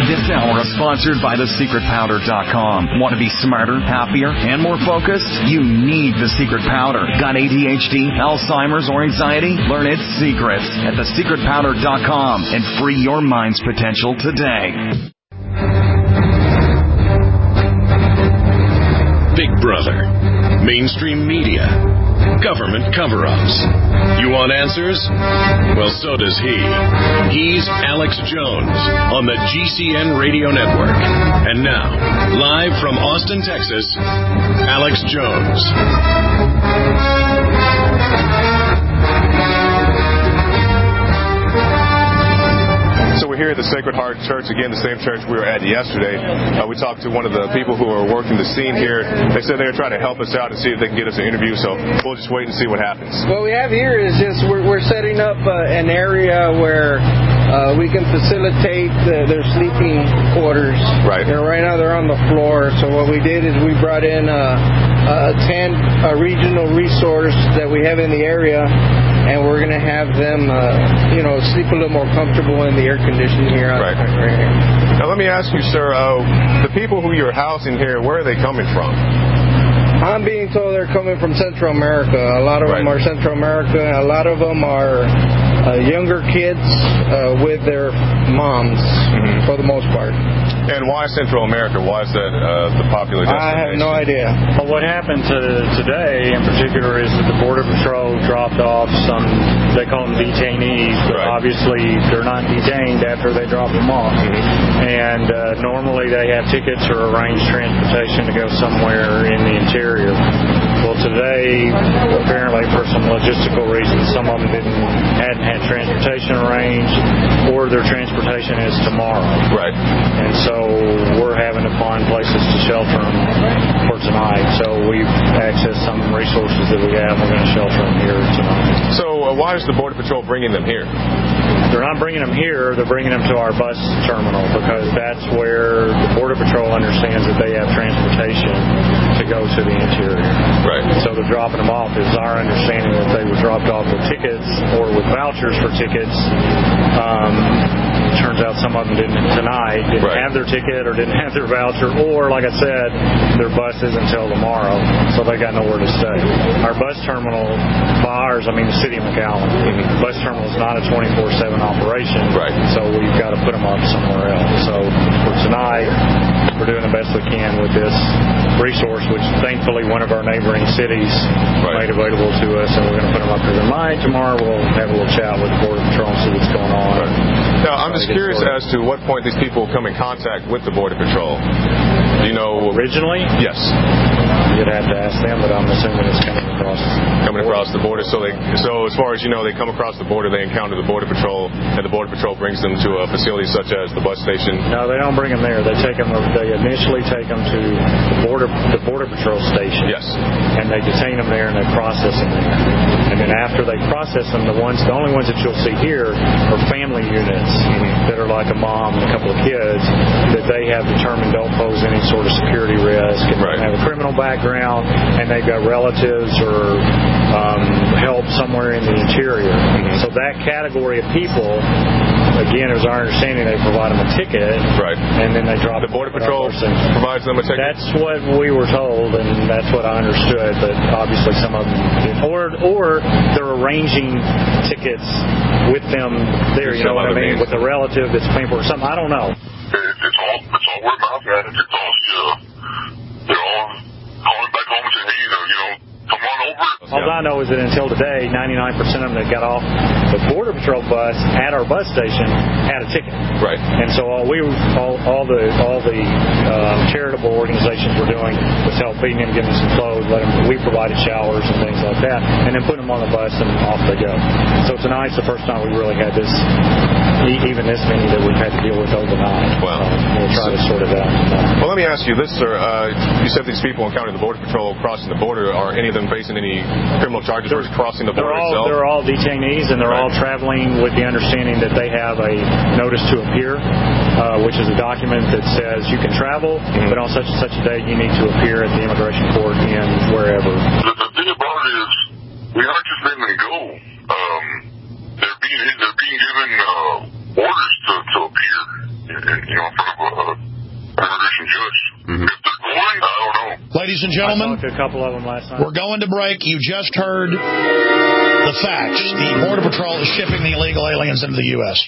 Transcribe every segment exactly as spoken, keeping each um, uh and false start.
This hour is sponsored by the secret powder dot com. Want to be smarter, happier, and more focused? You need The Secret Powder. Got A D H D, Alzheimer's, or anxiety? Learn its secrets at the secret powder dot com and free your mind's potential today. Big Brother, mainstream media, government cover-ups. You want answers? Well, so does he. He's Alex Jones on the G C N Radio Network. And now, live from Austin, Texas, Alex Jones. So we're here at the Sacred Heart Church, again, the same church we were at yesterday. Uh, we talked to one of the people who are working the scene here. They said they were trying to help us out and see if they can get us an interview, so we'll just wait and see what happens. What we have here is just we're, we're setting up uh, an area where uh, we can facilitate the, their sleeping quarters. Right. You know, right now they're on the floor, so what we did is we brought in a, a tent, a regional resource that we have in the area, and we're going to have them, uh, you know, sleep a little more comfortable in the air conditioning here. Right. right here. Now, let me ask you, sir, uh, the people who you're housing here, where are they coming from? I'm being told they're coming from Central America. A lot of right. them are Central America. A lot of them are uh, younger kids uh, with their moms, mm-hmm. for the most part. And why Central America? Why is that uh, the popular destination? I have no idea. Well, what happened to today in particular is that the Border Patrol dropped off some, they call them detainees, but right. obviously they're not detained after they drop them off. Mm-hmm. And uh, normally they have tickets or arrange transportation to go somewhere in the interior. Well, today, apparently for some logistical reasons, some of them didn't hadn't had transportation arranged, or their transportation is tomorrow. Right. And so we're having to find places to shelter them for tonight. So we've accessed some resources that we have. We're going to shelter them here tonight. So uh, why is the Border Patrol bringing them here? They're not bringing them here. They're bringing them to our bus terminal because that's where the Border Patrol understands that they have transportation to go to the interior. Right. So they're dropping them off. It's our understanding that they were dropped off with tickets or with vouchers for tickets. Um, turns out some of them didn't tonight, didn't right. have their ticket or didn't have their voucher, or, like I said, their bus is until tomorrow, so they got nowhere to stay. Our bus terminal, by ours, I mean the city of McAllen, mm-hmm. bus terminal is not a twenty-four seven operation, right. so we've got to put them up somewhere else. So for tonight, we're doing the best we can with this resource, which thankfully one of our neighboring cities right. made available to us, and we're going to put them up here tonight. Tomorrow we'll have a little chat with the Border Patrol and see what's going on. Right. Now, I'm just curious as to what point these people come in contact with the Border Patrol. Do you know? Originally? Yes. You'd have to ask them, but I'm assuming it's coming across coming across the border. So they, so as far as you know, they come across the border, they encounter the Border Patrol, and the Border Patrol brings them to a facility such as the bus station. No, they don't bring them there. They take them. They initially take them to the border, the Border Patrol station. Yes. And they detain them there, and they process them there. And then after they process them, the ones, the only ones that you'll see here are family units mm-hmm. that are like a mom and a couple of kids that they have determined don't pose any sort of security risk and right. have a criminal background, and they've got relatives or um, help somewhere in the interior. Mm-hmm. So that category of people, again, it was our understanding they provide them a ticket, right? And then they drop the Border Patrol provides them a ticket. That's what we were told, and that's what I understood. But obviously, some of them didn't. Or, or they're arranging tickets with them there. You know what I mean? Means. With a relative that's paying for something. I don't know. It's all it's all word of mouth, man. It's all uh, they're all calling back home and saying, hey, you know, you know, come on over. All I know is that until today, ninety-nine percent of them that got off the Border Patrol bus at our bus station had a ticket. Right. And so all we, all, all the, all the um, charitable organizations were doing was help feeding them, giving them some clothes, let them. We provided showers and things like that, and then putting them on the bus and off they go. So tonight's the first time we really had this, even this many that we've had to deal with overnight. Wow. So we'll try to sort it out. Well, let me ask you this, sir. Uh, you said these people encountering the Border Patrol crossing the border. Are any of them facing any criminal charges for crossing the border they're all, itself? They're all detainees, and they're right. all traveling with the understanding that they have a notice to appear, uh, which is a document that says you can travel, mm-hmm. but on such and such a date you need to appear at the immigration court in wherever. The, the thing about it is, we aren't just letting them go. Um, they're being they're being given uh, orders to, to appear. You and, you know, in front of a, a immigration judge. Mm-hmm. If they're going, I don't know. Ladies and gentlemen, I talked to a couple of them last night. We're going to break. You just heard the facts. The Border Patrol is shipping the illegal aliens into the U S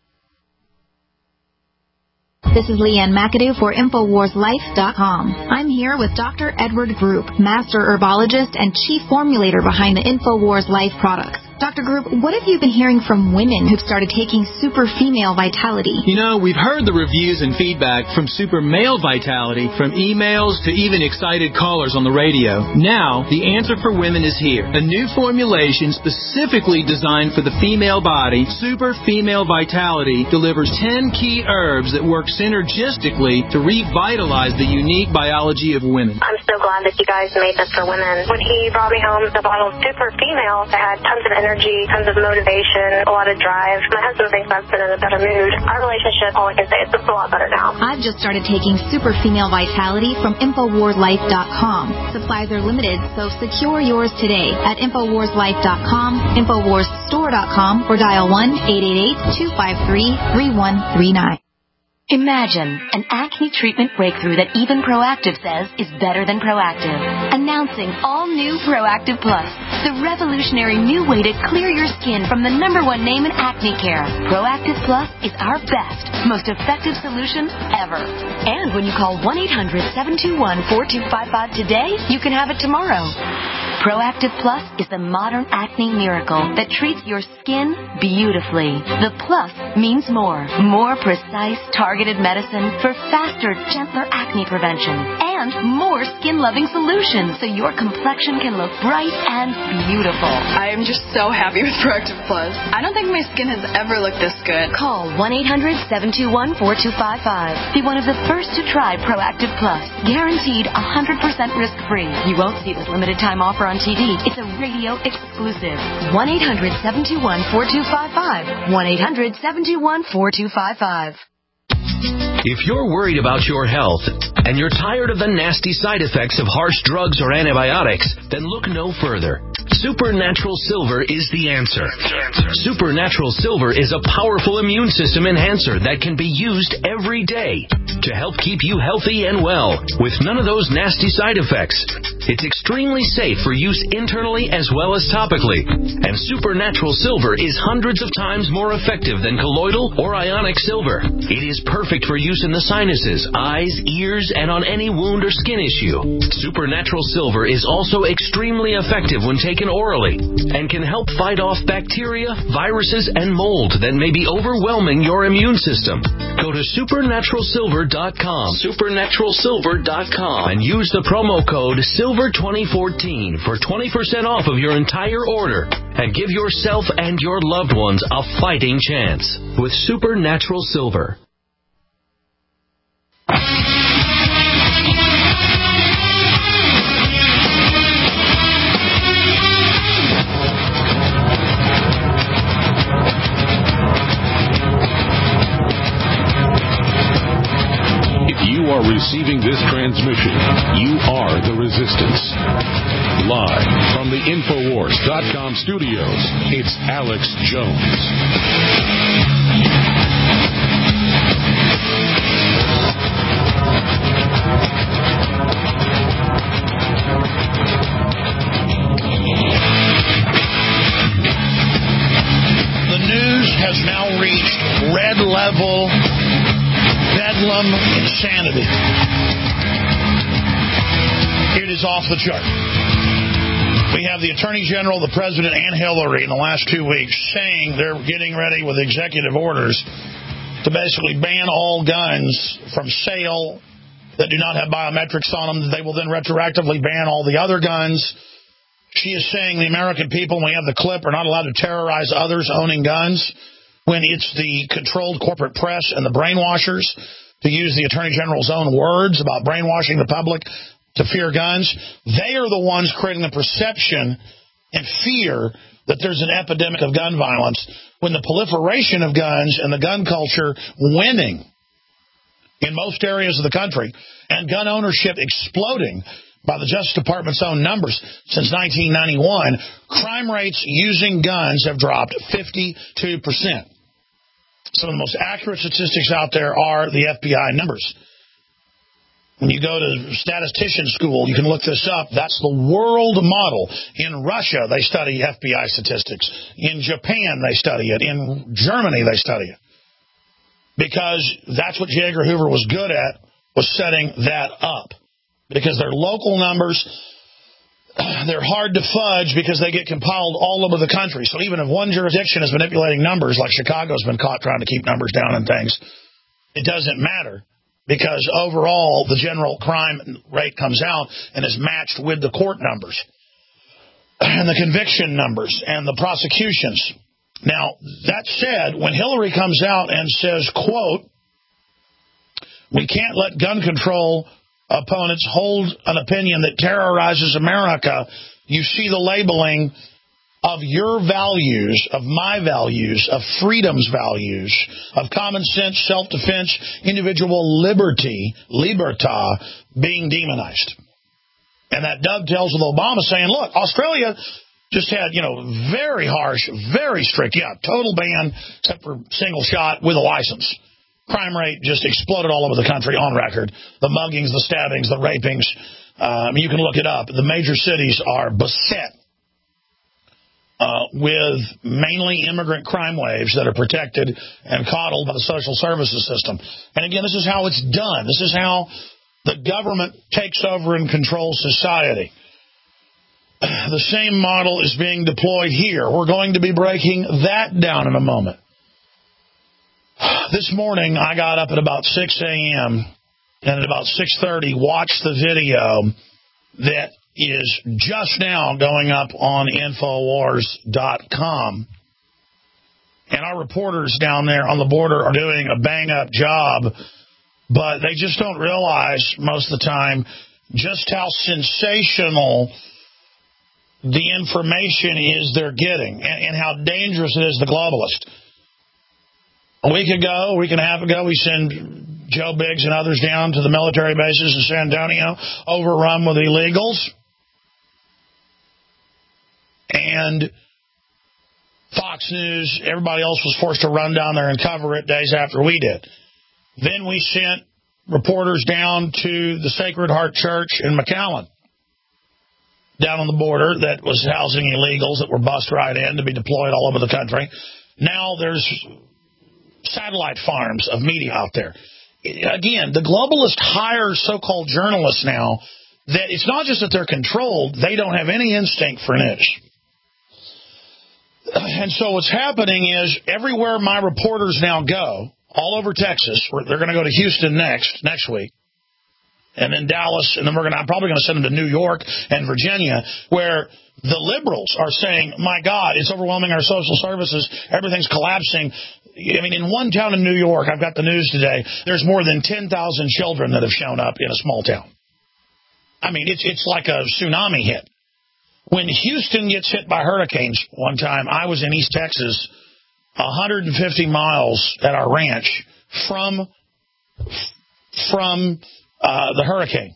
This is Leanne McAdoo for Infowars Life dot com. I'm here with Doctor Edward Group, Master Herbologist and Chief Formulator behind the Infowars Life products. Doctor Group, what have you been hearing from women who've started taking Super Female Vitality? You know, we've heard the reviews and feedback from Super Male Vitality, from emails to even excited callers on the radio. Now, the answer for women is here. A new formulation specifically designed for the female body, Super Female Vitality, delivers ten key herbs that work synergistically to revitalize the unique biology of women. I'm so glad that you guys made this for women. When he brought me home the bottle of Super Female, I had tons of energy, tons of motivation, a lot of drive. My husband thinks I've been in a better mood. Our relationship, all I can say is it's a lot better now. I've just started taking Super Female Vitality from Infowars Life dot com. Supplies are limited, so secure yours today at Infowars Life dot com, Infowars Store dot com, or dial one eight eight eight, two five three, three one three nine. Imagine an acne treatment breakthrough that even Proactiv says is better than Proactiv. Announcing all new Proactiv Plus, the revolutionary new way to clear your skin from the number one name in acne care. Proactiv Plus is our best, most effective solution ever. And when you call one eight hundred, seven two one, four two five five today, you can have it tomorrow. Proactiv Plus is the modern acne miracle that treats your skin beautifully. The plus means more. More precise, targeted medicine for faster, gentler acne prevention. And more skin-loving solutions so your complexion can look bright and beautiful. I am just so happy with Proactiv Plus. I don't think my skin has ever looked this good. Call one eight hundred, seven two one, four two five five. Be one of the first to try Proactiv Plus. Guaranteed one hundred percent risk-free. You won't see this limited-time offer on T V. It's a radio exclusive. one eight hundred, seven two one, four two five five. one eight hundred, seven two one, four two five five. If you're worried about your health and you're tired of the nasty side effects of harsh drugs or antibiotics, then look no further. Supernatural Silver is the answer. Supernatural Silver is a powerful immune system enhancer that can be used every day to help keep you healthy and well with none of those nasty side effects. It's extremely safe for use internally as well as topically. And Supernatural Silver is hundreds of times more effective than colloidal or ionic silver. It is perfect for use in the sinuses, eyes, ears, and on any wound or skin issue. Supernatural Silver is also extremely effective when taken orally and can help fight off bacteria, viruses, and mold that may be overwhelming your immune system. Go to supernatural silver dot com, supernatural silver dot com, and use the promo code silver twenty fourteen for twenty percent off of your entire order and give yourself and your loved ones a fighting chance with Supernatural Silver. You are receiving this transmission. You are the resistance. Live from the Infowars dot com studios, it's Alex Jones. The news has now reached red level bedlam insanity. It is off the chart. We have the Attorney General, the President, and Hillary in the last two weeks saying they're getting ready with executive orders to basically ban all guns from sale that do not have biometrics on them. They will then retroactively ban all the other guns. She is saying the American people, and we have the clip, are not allowed to terrorize others owning guns, when it's the controlled corporate press and the brainwashers, to use the Attorney General's own words about brainwashing the public to fear guns. They are the ones creating the perception and fear that there's an epidemic of gun violence, when the proliferation of guns and the gun culture winning in most areas of the country, and gun ownership exploding by the Justice Department's own numbers since nineteen ninety-one, crime rates using guns have dropped fifty-two percent. Some of the most accurate statistics out there are the F B I numbers. When you go to statistician school, you can look this up. That's the world model. In Russia, they study F B I statistics. In Japan, they study it. In Germany, they study it. Because that's what J. Edgar Hoover was good at, was setting that up. Because their local numbers, they're hard to fudge because they get compiled all over the country. So even if one jurisdiction is manipulating numbers, like Chicago's been caught trying to keep numbers down and things, it doesn't matter because overall the general crime rate comes out and is matched with the court numbers and the conviction numbers and the prosecutions. Now, that said, when Hillary comes out and says, quote, we can't let gun control opponents hold an opinion that terrorizes America, you see the labeling of your values, of my values, of freedom's values, of common sense, self-defense, individual liberty, libertà, being demonized. And that dovetails with Obama saying, look, Australia just had, you know, very harsh, very strict, yeah, total ban, except for single shot with a license. Crime rate just exploded all over the country on record. The muggings, the stabbings, the rapings. Um, you can look it up. The major cities are beset uh, with mainly immigrant crime waves that are protected and coddled by the social services system. And again, this is how it's done. This is how the government takes over and controls society. The same model is being deployed here. We're going to be breaking that down in a moment. This morning, I got up at about six a.m. and at about six thirty watched the video that is just now going up on Infowars dot com. And our reporters down there on the border are doing a bang-up job, but they just don't realize most of the time just how sensational the information is they're getting and, and how dangerous it is to globalists. A week ago, a week and a half ago, we sent Joe Biggs and others down to the military bases in San Antonio, overrun with illegals. And Fox News, everybody else was forced to run down there and cover it days after we did. Then we sent reporters down to the Sacred Heart Church in McAllen, down on the border, that was housing illegals that were bussed right in to be deployed all over the country. Now there's satellite farms of media out there. Again, the globalists hire so-called journalists now that it's not just that they're controlled, they don't have any instinct for news. And so what's happening is everywhere my reporters now go, all over Texas, they're going to go to Houston next, next week, and then Dallas, and then we're going to, I'm probably going to send them to New York and Virginia, where the liberals are saying, my God, it's overwhelming our social services, everything's collapsing. I mean, in one town in New York, I've got the news today, there's more than ten thousand children that have shown up in a small town. I mean, it's it's like a tsunami hit. When Houston gets hit by hurricanes one time, I was in East Texas, one hundred fifty miles at our ranch from, from uh, the hurricane.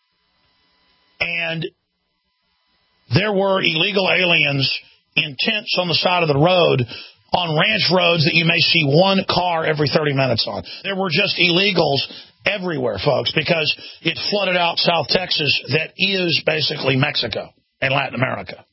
And there were illegal aliens in tents on the side of the road, on ranch roads that you may see one car every thirty minutes on. There were just illegals everywhere, folks, because it flooded out South Texas that is basically Mexico and Latin America.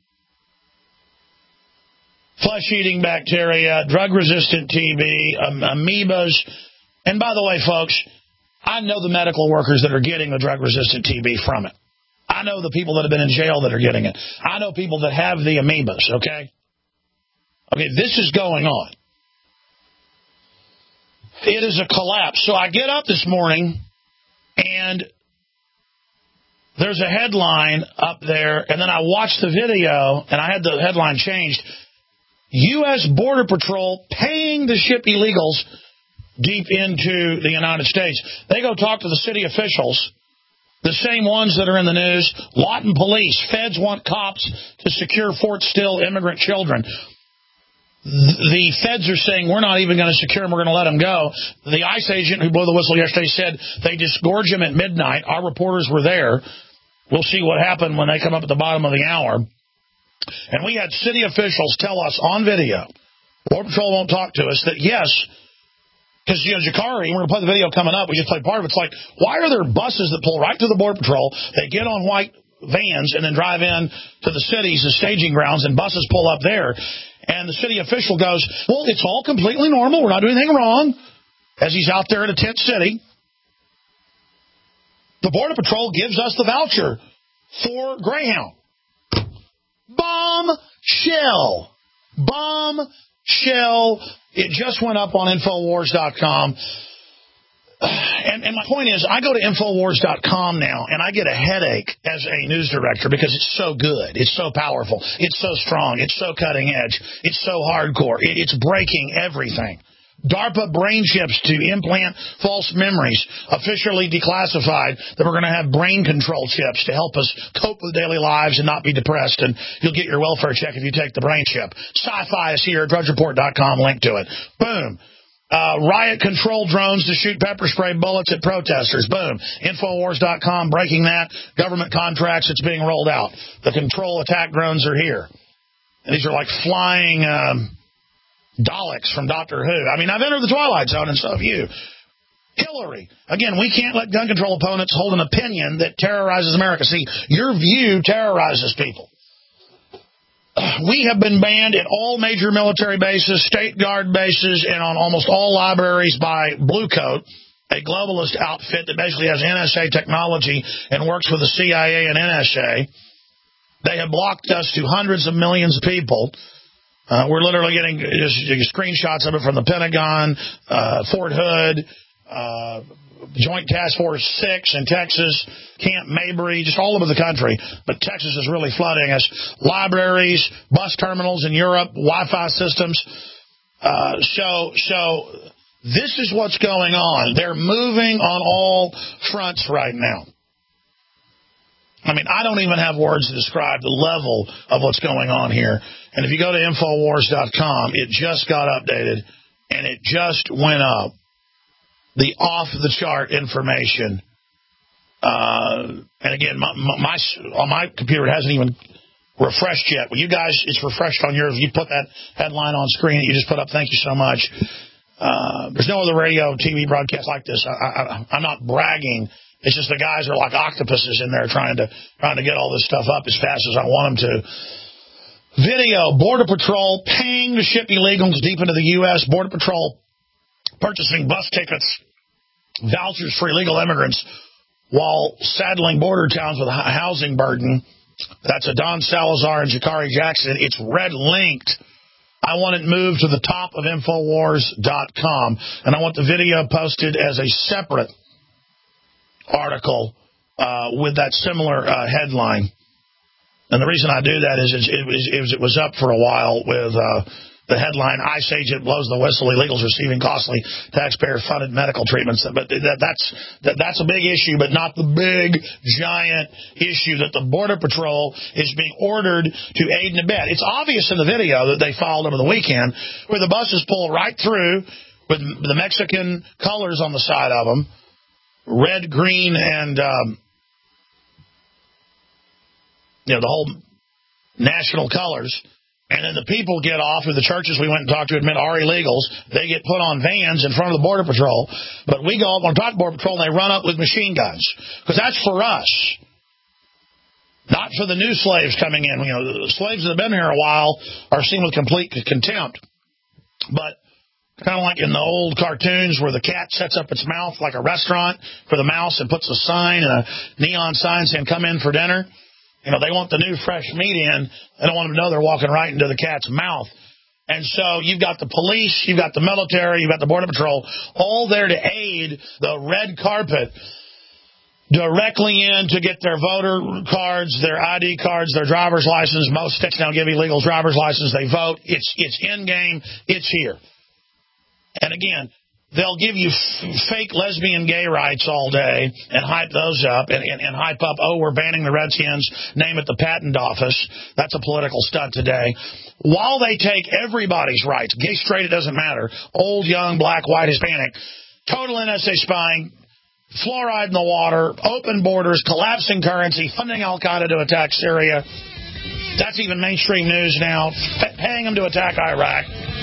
Flesh-eating bacteria, drug-resistant T B, um, amoebas. And by the way, folks, I know the medical workers that are getting the drug-resistant T B from it. I know the people that have been in jail that are getting it. I know people that have the amoebas, okay? Okay, this is going on. It is a collapse. So I get up this morning, and there's a headline up there, and then I watched the video, and I had the headline changed. U S Border Patrol paying to ship illegals deep into the United States. They go talk to the city officials, the same ones that are in the news. Lawton Police, feds want cops to secure Fort Still immigrant children. The feds are saying, we're not even going to secure them, we're going to let them go. The ICE agent who blew the whistle yesterday said they disgorge them at midnight. Our reporters were there. We'll see what happened when they come up at the bottom of the hour. And we had city officials tell us on video, Border Patrol won't talk to us, that yes, Because, you know, Jakari, we're going to play the video coming up. We just played part of it. It's like, why are there buses that pull right to the Border Patrol? They get on white vans and then drive in to the cities, the staging grounds, and buses pull up there. And the city official goes, well, it's all completely normal. We're not doing anything wrong. As he's out there in a tent city. The Border Patrol gives us the voucher for Greyhound. Bombshell. Bombshell. It just went up on Infowars dot com. And, and my point is, I go to Infowars dot com now, and I get a headache as a news director because it's so good. It's so powerful. It's so strong. It's so cutting edge. It's so hardcore. It, it's breaking everything. DARPA brain chips to implant false memories, officially declassified, that we're going to have brain control chips to help us cope with daily lives and not be depressed, and you'll get your welfare check if you take the brain chip. Sci-fi is here, drudge report dot com, link to it. Boom. Uh, riot control drones to shoot pepper spray bullets at protesters. Boom. Infowars dot com breaking that. Government contracts, it's being rolled out. The control attack drones are here. And these are like flying... Um, Daleks from Doctor Who. I mean, I've entered the Twilight Zone, and so have you. Hillary. Again, we can't let gun control opponents hold an opinion that terrorizes America. See, your view terrorizes people. We have been banned at all major military bases, state guard bases, and on almost all libraries by Blue Coat, a globalist outfit that basically has N S A technology and works with the C I A and N S A. They have blocked us to hundreds of millions of people. Uh, we're literally getting just, just screenshots of it from the Pentagon, uh, Fort Hood, uh, Joint Task Force six in Texas, Camp Mabry, just all over the country. But Texas is really flooding us. Libraries, bus terminals in Europe, Wi-Fi systems. Uh, so, so this is what's going on. They're moving on all fronts right now. I mean, I don't even have words to describe the level of what's going on here. And if you go to Infowars dot com, it just got updated, and it just went up. The off-the-chart information. Uh, and again, my, my, on my computer, it hasn't even refreshed yet. Well, you guys, it's refreshed on yours. You put that headline on screen that you just put up. Thank you so much. Uh, there's no other radio, T V broadcast like this. I, I, I'm not bragging. It's just the guys are like octopuses in there trying to trying to get all this stuff up as fast as I want them to. Video, Border Patrol paying to ship illegals deep into the U S Border Patrol purchasing bus tickets, vouchers for illegal immigrants while saddling border towns with a housing burden. That's a Don Salazar and Jakari Jackson. It's red-linked. I want it moved to the top of Infowars dot com, and I want the video posted as a separate article uh, with that similar uh, headline. And the reason I do that is it was, it was, it was up for a while with uh, the headline, ICE agent blows the whistle, illegals receiving costly taxpayer-funded medical treatments. But that, that's that, that's a big issue, but not the big, giant issue that the Border Patrol is being ordered to aid and abet. It's obvious in the video that they filed over the weekend where the buses pull right through with the Mexican colors on the side of them, red, green, and um, you know, the whole national colors. And then the people get off, or the churches we went and talked to admit are illegals. They get put on vans in front of the Border Patrol. But we go up on top of the Border Patrol, and they run up with machine guns. Because that's for us. Not for the new slaves coming in. You know, the slaves that have been here a while are seen with complete contempt. But kind of like in the old cartoons where the cat sets up its mouth like a restaurant for the mouse and puts a sign and a neon sign saying, come in for dinner. You know, they want the new fresh meat in. They don't want them to know they're walking right into the cat's mouth. And so you've got the police, you've got the military, you've got the Border Patrol, all there to aid the red carpet directly in to get their voter cards, their I D cards, their driver's license. Most states now give illegals driver's license. They vote. It's, it's in game. It's here. And again, they'll give you f- fake lesbian gay rights all day and hype those up and, and, and hype up, oh, we're banning the Redskins, name it the patent office. That's a political stunt today. While they take everybody's rights, gay, straight, it doesn't matter, old, young, black, white, Hispanic, total N S A spying, fluoride in the water, open borders, collapsing currency, funding Al-Qaeda to attack Syria. That's even mainstream news now, f- paying them to attack Iraq.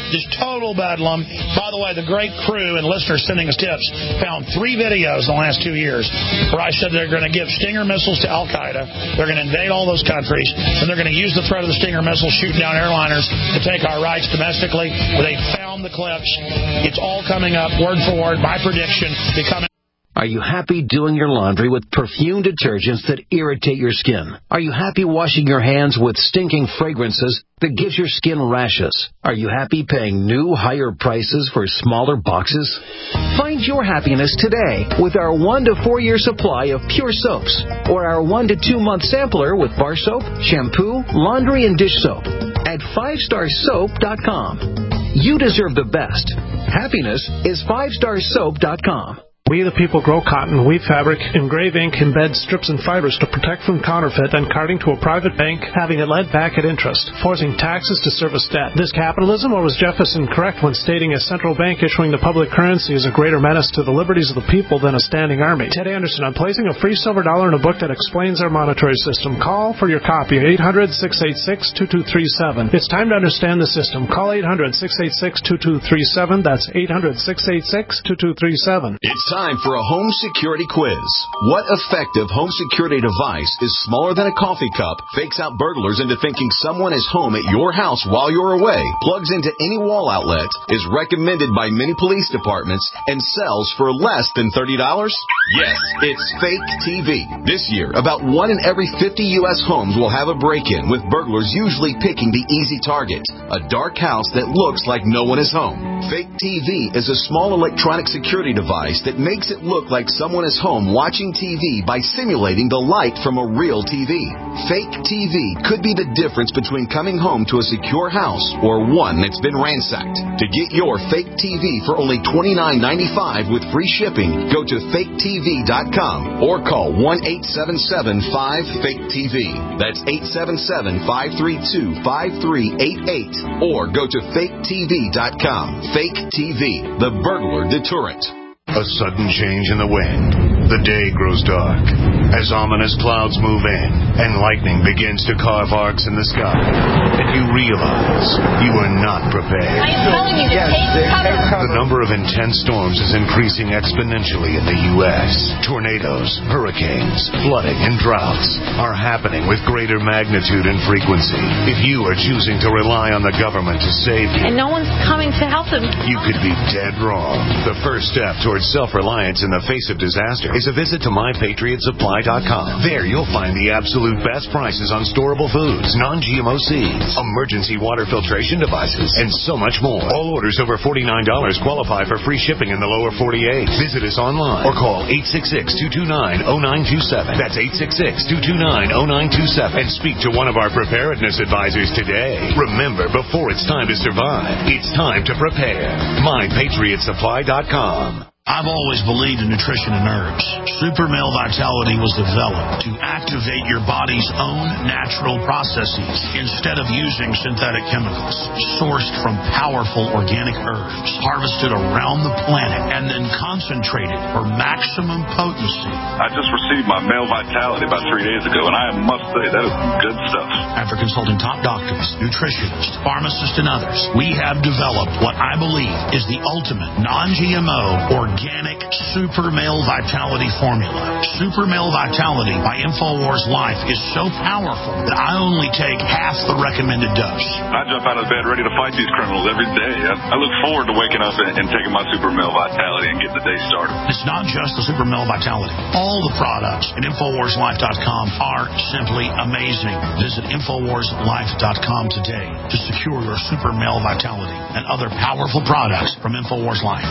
Just total bedlam. By the way, the great crew and listeners sending us tips found three videos in the last two years where I said they're going to give Stinger missiles to Al-Qaeda. They're going to invade all those countries, and they're going to use the threat of the Stinger missiles shooting down airliners to take our rights domestically. They found the clips. It's all coming up, word for word. My prediction becoming. Are you happy doing your laundry with perfume detergents that irritate your skin? Are you happy washing your hands with stinking fragrances that gives your skin rashes? Are you happy paying new, higher prices for smaller boxes? Find your happiness today with our one to four year supply of pure soaps or our one to two month sampler with bar soap, shampoo, laundry, and dish soap at five star soap dot com. You deserve the best. Happiness is five star soap dot com. We the people grow cotton, weave fabric, engrave ink, embed strips and fibers to protect from counterfeit and carting to a private bank, having it lent back at interest, forcing taxes to service debt. This capitalism, or was Jefferson correct when stating a central bank issuing the public currency is a greater menace to the liberties of the people than a standing army? Ted Anderson, I'm placing a free silver dollar in a book that explains our monetary system. Call for your copy at eight hundred, six eight six, two two three seven. It's time to understand the system. Call eight hundred, six eight six, two two three seven. That's eight hundred, six eight six, two two three seven. It's time for a home security quiz. What effective home security device is smaller than a coffee cup, fakes out burglars into thinking someone is home at your house while you're away, plugs into any wall outlet, is recommended by many police departments, and sells for less than thirty dollars? Yes, it's Fake T V. This year, about one in every fifty U S homes will have a break-in, with burglars usually picking the easy target, a dark house that looks like no one is home. Fake T V is a small electronic security device that makes it look like someone is home watching T V by simulating the light from a real T V. Fake T V could be the difference between coming home to a secure house or one that's been ransacked. To get your fake T V for only twenty-nine ninety-five with free shipping, go to fake T V dot com or call one eight seven seven, five, fake T V. That's eight seven seven, five three two, five three eight eight or go to fake T V dot com. Fake T V, the burglar deterrent. A sudden change in the wind. The day grows dark as ominous clouds move in and lightning begins to carve arcs in the sky. And you realize you are not prepared. I am telling you to yes, take cover. The number of intense storms is increasing exponentially in the U S Tornadoes, hurricanes, flooding, and droughts are happening with greater magnitude and frequency. If you are choosing to rely on the government to save you, and no one's coming to help them, you could be dead wrong. The first step towards self-reliance in the face of disaster is a visit to my patriot supply dot com. There you'll find the absolute best prices on storable foods, non-G M O seeds, emergency water filtration devices, and so much more. All orders over forty-nine dollars qualify for free shipping in the lower forty-eight. Visit us online or call eight six six, two two nine, zero nine two seven. That's eight six six, two two nine, zero nine two seven. And speak to one of our preparedness advisors today. Remember, before it's time to survive, it's time to prepare. my patriot supply dot com. I've always believed in nutrition and herbs. Super Male Vitality was developed to activate your body's own natural processes instead of using synthetic chemicals, sourced from powerful organic herbs, harvested around the planet, and then concentrated for maximum potency. I just received my Male Vitality about three days ago, and I must say that is good stuff. After consulting top doctors, nutritionists, pharmacists, and others, we have developed what I believe is the ultimate non-G M O organic Organic Super Male Vitality formula. Super Male Vitality by InfoWars Life is so powerful that I only take half the recommended dose. I jump out of bed ready to fight these criminals every day. I, I look forward to waking up and, and taking my Super Male Vitality and getting the day started. It's not just the Super Male Vitality. All the products at InfoWars Life dot com are simply amazing. Visit InfoWars Life dot com today to secure your Super Male Vitality and other powerful products from InfoWars Life.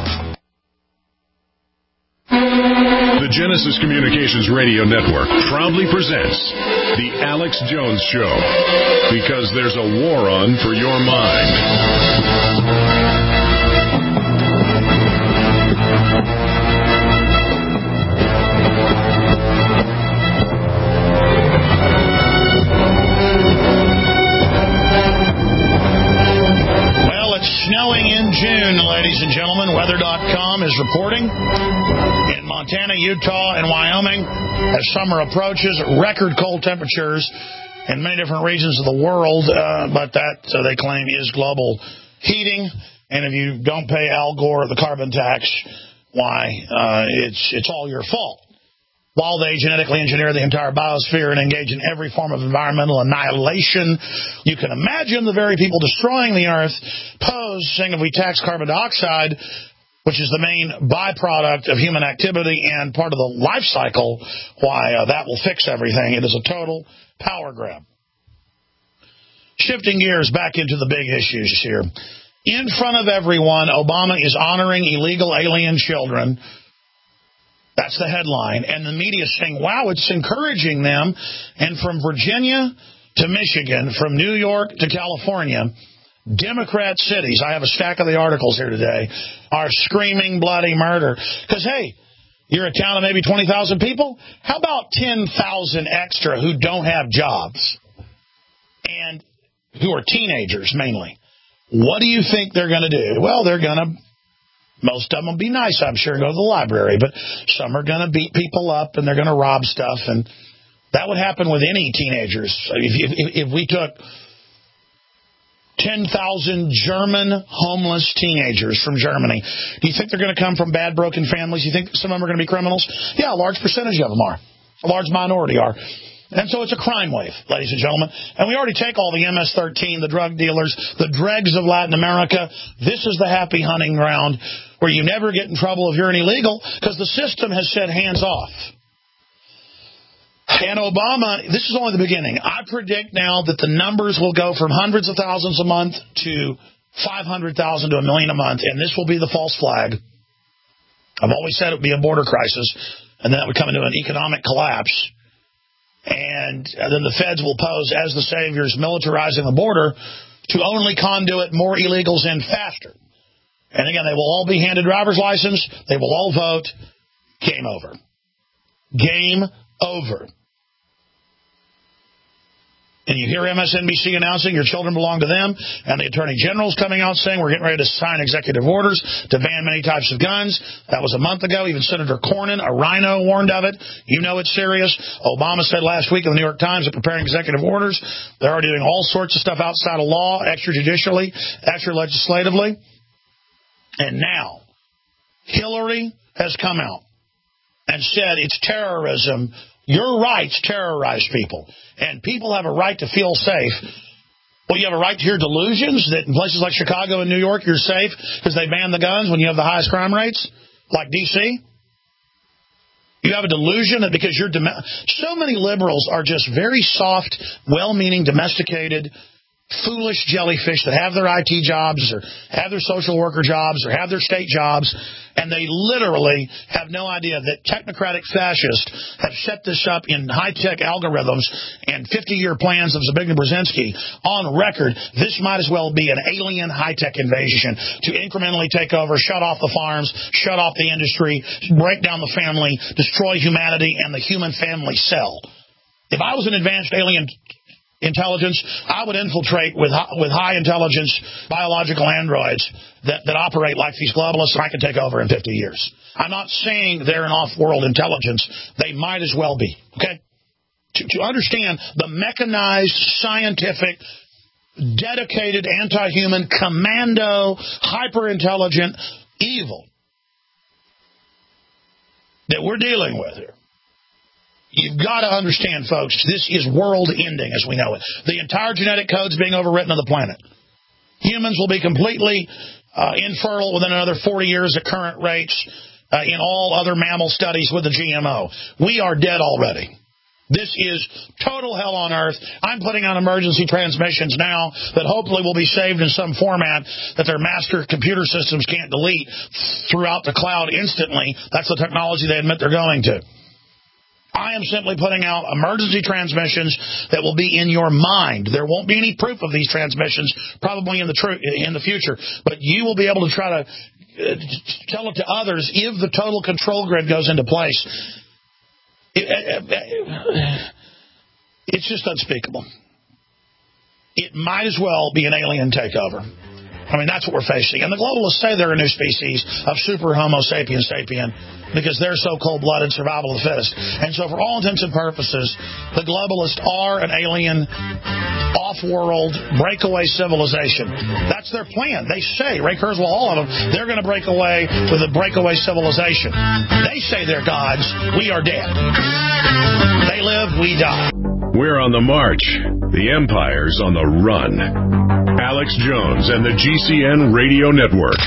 The Genesis Communications Radio Network proudly presents The Alex Jones Show, because there's a war on for your mind. Well, it's snowing in June, ladies and gentlemen. Weather dot com is reporting. In Montana, Utah, and Wyoming, as summer approaches, record cold temperatures in many different regions of the world, uh, but that, so they claim, is global heating, and if you don't pay Al Gore the carbon tax, why, uh, it's it's all your fault. While they genetically engineer the entire biosphere and engage in every form of environmental annihilation, you can imagine the very people destroying the Earth pose, saying if we tax carbon dioxide, which is the main byproduct of human activity and part of the life cycle, why uh, that will fix everything. It is a total power grab. Shifting gears back into the big issues here. In front of everyone, Obama is honoring illegal alien children. That's the headline. And the media is saying, wow, it's encouraging them. And from Virginia to Michigan, from New York to California, Democrat cities, I have a stack of the articles here today, are screaming bloody murder. Because, hey, you're a town of maybe twenty thousand people. How about ten thousand extra who don't have jobs and who are teenagers mainly? What do you think they're going to do? Well, they're going to... Most of them will be nice, I'm sure, go to the library, but some are going to beat people up and they're going to rob stuff, and that would happen with any teenagers. If, if, if we took ten thousand German homeless teenagers from Germany, do you think they're going to come from bad, broken families? Do you think some of them are going to be criminals? Yeah, a large percentage of them are. A large minority are. And so it's a crime wave, ladies and gentlemen. And we already take all the M S thirteen, the drug dealers, the dregs of Latin America. This is the happy hunting ground where you never get in trouble if you're an illegal because the system has said hands off. And Obama, this is only the beginning. I predict now that the numbers will go from hundreds of thousands a month to five hundred thousand to a million a month, and this will be the false flag. I've always said it would be a border crisis, and then it would come into an economic collapse. And then the feds will pose as the saviors, militarizing the border to only conduit more illegals in faster. And again, they will all be handed driver's license. They will all vote. Game over. Game over. And you hear M S N B C announcing your children belong to them, and the Attorney General's coming out saying we're getting ready to sign executive orders to ban many types of guns. That was a month ago. Even Senator Cornyn, a rhino, warned of it. You know it's serious. Obama said last week in the New York Times that preparing executive orders. They're already doing all sorts of stuff outside of law, extrajudicially, extra-legislatively. And now, Hillary has come out and said it's terrorism. Your rights terrorize people, and people have a right to feel safe. Well, you have a right to hear delusions that in places like Chicago and New York you're safe because they ban the guns when you have the highest crime rates, like D C? You have a delusion that because you're... Dom- so many liberals are just very soft, well-meaning, domesticated, foolish jellyfish that have their I T jobs or have their social worker jobs or have their state jobs, and they literally have no idea that technocratic fascists have set this up in high-tech algorithms and fifty-year plans of Zbigniew Brzezinski on record. This might as well be an alien high-tech invasion to incrementally take over, shut off the farms, shut off the industry, break down the family, destroy humanity and the human family cell. If I was an advanced alien intelligence, I would infiltrate with with high intelligence biological androids that, that operate like these globalists, and I could take over in fifty years. I'm not saying they're an off-world intelligence. They might as well be, okay? To, to understand the mechanized, scientific, dedicated, anti-human, commando, hyper-intelligent evil that we're dealing with here. You've got to understand, folks, this is world-ending as we know it. The entire genetic code's being overwritten on the planet. Humans will be completely uh, infertile within another forty years at current rates uh, in all other mammal studies with the G M O. We are dead already. This is total hell on earth. I'm putting on emergency transmissions now that hopefully will be saved in some format that their master computer systems can't delete throughout the cloud instantly. That's the technology they admit they're going to. I am simply putting out emergency transmissions that will be in your mind. There won't be any proof of these transmissions probably in the tr- in the future, but you will be able to try to uh, tell it to others if the total control grid goes into place. It, uh, uh, it's just unspeakable. It might as well be an alien takeover. I mean, that's what we're facing. And the globalists say they're a new species of super homo sapien sapien because they're so cold-blooded, survival of the fittest. And so for all intents and purposes, the globalists are an alien off-world breakaway civilization. That's their plan. They say, Ray Kurzweil, all of them, they're going to break away with a breakaway civilization. They say they're gods. We are dead. They live, we die. We're on the march. The empire's on the run. Alex Jones and the G C N Radio Network.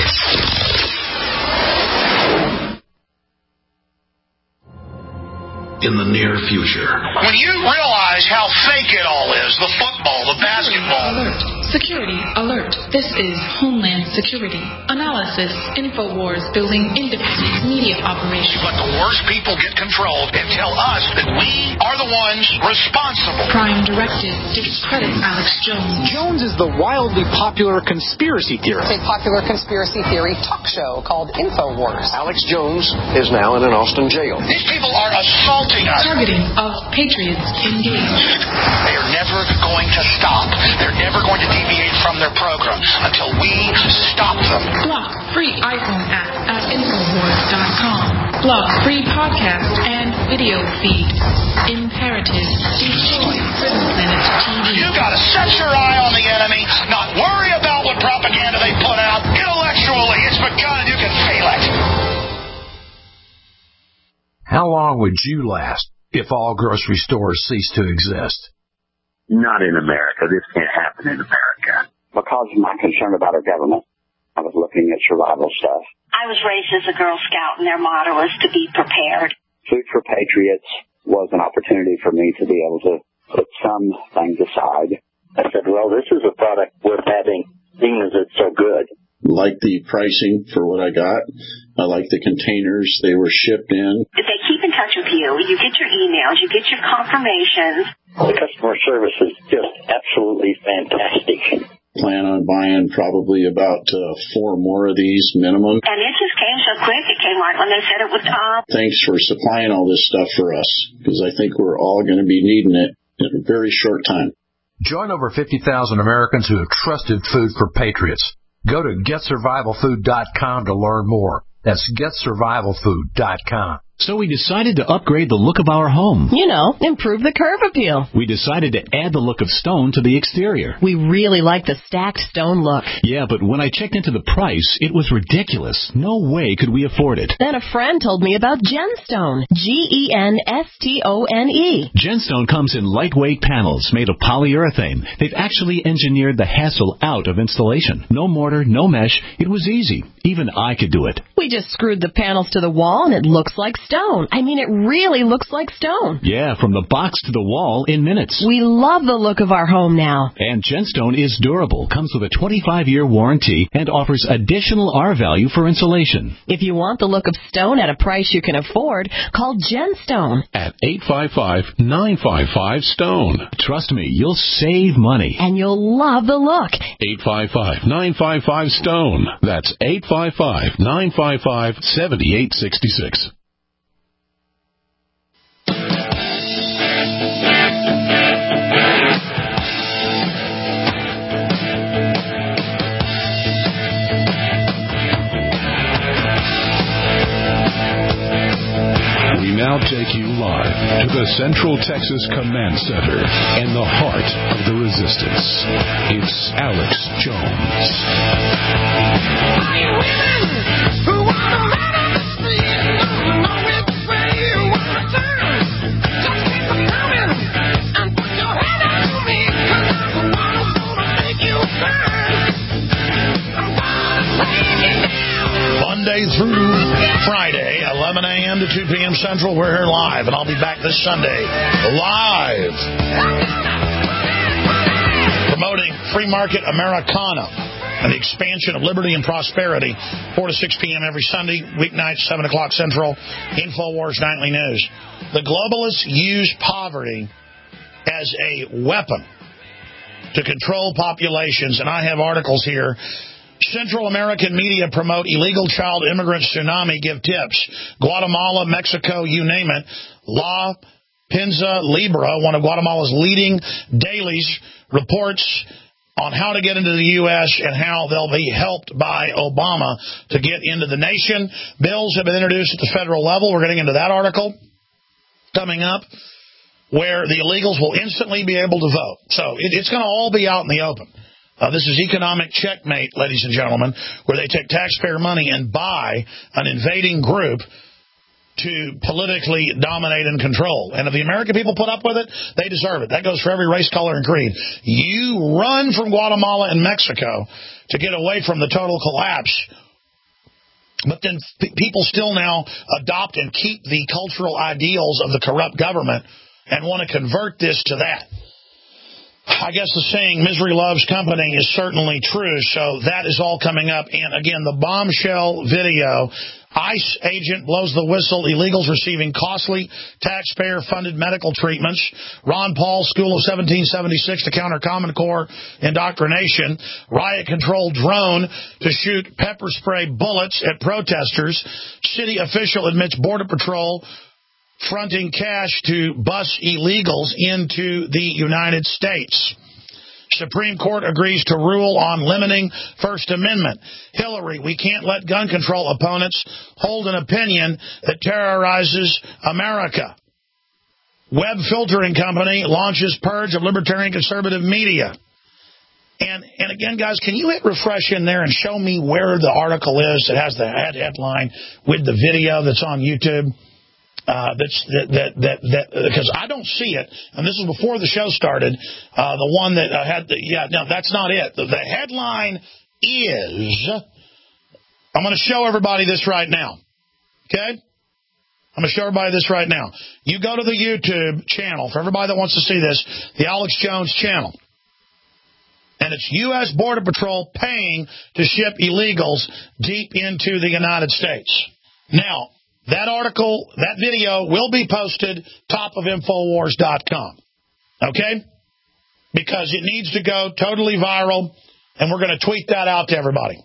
In the near future. When you realize how fake it all is, the football, the basketball. Alert. Security alert. This is Homeland Security. Analysis. InfoWars building independent media operation. Let the worst people get control and tell us that we are the ones responsible. Prime Directive discredits Alex Jones. Jones is the wildly popular conspiracy theorist. A popular conspiracy theory talk show called InfoWars. Alex Jones is now in an Austin jail. These people are assaulting us. Targeting of patriots engaged. They are never going to stop. They're never going to deviate from their program until we stop them. Block free iPhone app at Infowars dot com. Block free podcast and video feed. Imperative. Destroy Prison Planet T V. You gotta set your eye on the enemy, not worry about what propaganda they put out. Intellectually, it's begun and you can feel it. How long would you last if all grocery stores ceased to exist? Not in America. This can't happen in America. Because of my concern about our government, I was looking at survival stuff. I was raised as a Girl Scout, and their motto was to be prepared. Food for Patriots was an opportunity for me to be able to put some things aside. I said, well, this is a product worth having, seeing as it's so good. Like the pricing for what I got. I like the containers they were shipped in. If they keep in touch with you, you get your emails, you get your confirmations. The customer service is just absolutely fantastic. Plan on buying probably about uh, four more of these minimum. And it just came so quick. It came right when they said it would come. Thanks for supplying all this stuff for us, because I think we're all going to be needing it in a very short time. Join over fifty thousand Americans who have trusted Food for Patriots. Go to get survival food dot com to learn more. That's get survival food dot com. So we decided to upgrade the look of our home. You know, improve the curve appeal. We decided to add the look of stone to the exterior. We really like the stacked stone look. Yeah, but when I checked into the price, it was ridiculous. No way could we afford it. Then a friend told me about Genstone. G E N S T O N E. Genstone comes in lightweight panels made of polyurethane. They've actually engineered the hassle out of installation. No mortar, no mesh. It was easy. Even I could do it. We just screwed the panels to the wall and it looks like stone. I mean, it really looks like stone. Yeah, from the box to the wall in minutes. We love the look of our home now. And Genstone is durable, comes with a twenty-five year warranty, and offers additional R value for insulation. If you want the look of stone at a price you can afford, call Genstone at eight five five, nine five five, STONE. Trust me, you'll save money. And you'll love the look. eight five five, nine five five, STONE. That's eight five five, nine five five, seven eight six six. We now take you live to the Central Texas Command Center and the heart of the resistance. It's Alex Jones. Are you women who want to run on the street? Don't know which way you want to turn. Just keep it coming and put your head on me, 'cause I'm the one who's gonna make you burn. I'm gonna take it down. Monday through Friday, eleven a.m. to two p.m. Central, we're here live, and I'll be back this Sunday live promoting Free Market Americana and the expansion of liberty and prosperity, four to six p.m. every Sunday, weeknights, seven o'clock Central, InfoWars Nightly News. The globalists use poverty as a weapon to control populations, and I have articles here. Central American media promote illegal child immigrant tsunami, give tips. Guatemala, Mexico, you name it. La Prensa Libre, one of Guatemala's leading dailies, reports on how to get into the U S and how they'll be helped by Obama to get into the nation. Bills have been introduced at the federal level. We're getting into that article coming up. where the illegals will instantly be able to vote. So it, it's going to all be out in the open. Uh, this is economic checkmate, ladies and gentlemen, where they take taxpayer money and buy an invading group to politically dominate and control. And if the American people put up with it, they deserve it. That goes for every race, color, and creed. You run from Guatemala and Mexico to get away from the total collapse, but then p- people still now adopt and keep the cultural ideals of the corrupt government and want to convert this to that. I guess the saying, misery loves company, is certainly true, so that is all coming up. And again, the bombshell video, ICE agent blows the whistle, illegals receiving costly taxpayer-funded medical treatments, Ron Paul School of seventeen seventy-six to counter Common Core indoctrination, riot-controlled drone to shoot pepper spray bullets at protesters, city official admits Border Patrol fronting cash to bus illegals into the United States. Supreme Court agrees to rule on limiting First Amendment. Hillary, we can't let gun control opponents hold an opinion that terrorizes America. Web filtering company launches purge of libertarian conservative media. And and again, guys, can you hit refresh in there and show me where the article is that has the head headline with the video that's on YouTube? Uh, that's that that that that because I don't see it, and this is before the show started. Uh, the one that uh, had the yeah, no, that's not it. The, the headline is. I'm going to show everybody this right now. Okay, I'm going to show everybody this right now. You go to the YouTube channel for everybody that wants to see this, the Alex Jones channel, and it's U S Border Patrol paying to ship illegals deep into the United States. Now. That article, that video will be posted top of Infowars dot com. Okay? Because it needs to go totally viral, and we're going to tweet that out to everybody.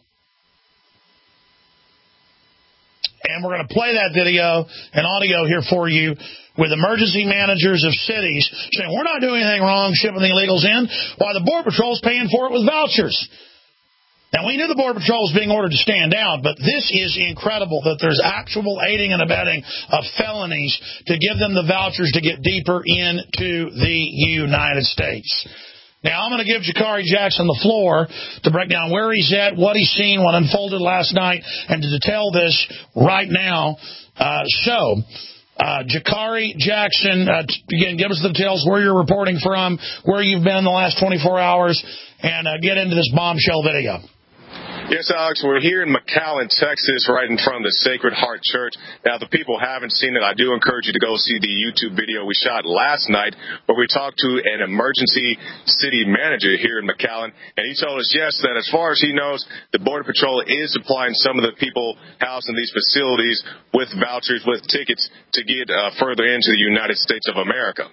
And we're going to play that video and audio here for you with emergency managers of cities saying, we're not doing anything wrong shipping the illegals in, while the Border Patrol's paying for it with vouchers. Now, we knew the Border Patrol was being ordered to stand down, but this is incredible that there's actual aiding and abetting of felonies to give them the vouchers to get deeper into the United States. Now, I'm going to give Jakari Jackson the floor to break down where he's at, what he's seen, what unfolded last night, and to detail this right now. Uh, so, uh, Jakari Jackson, uh, again, give us the details, where you're reporting from, where you've been the last twenty-four hours, and uh, get into this bombshell video. Yes, Alex, we're here in McAllen, Texas, right in front of the Sacred Heart Church. Now, the people haven't seen it. I do encourage you to go see the YouTube video we shot last night where we talked to an emergency city manager here in McAllen, and he told us, yes, that as far as he knows, the Border Patrol is supplying some of the people housed in these facilities with vouchers, with tickets to get uh, further into the United States of America.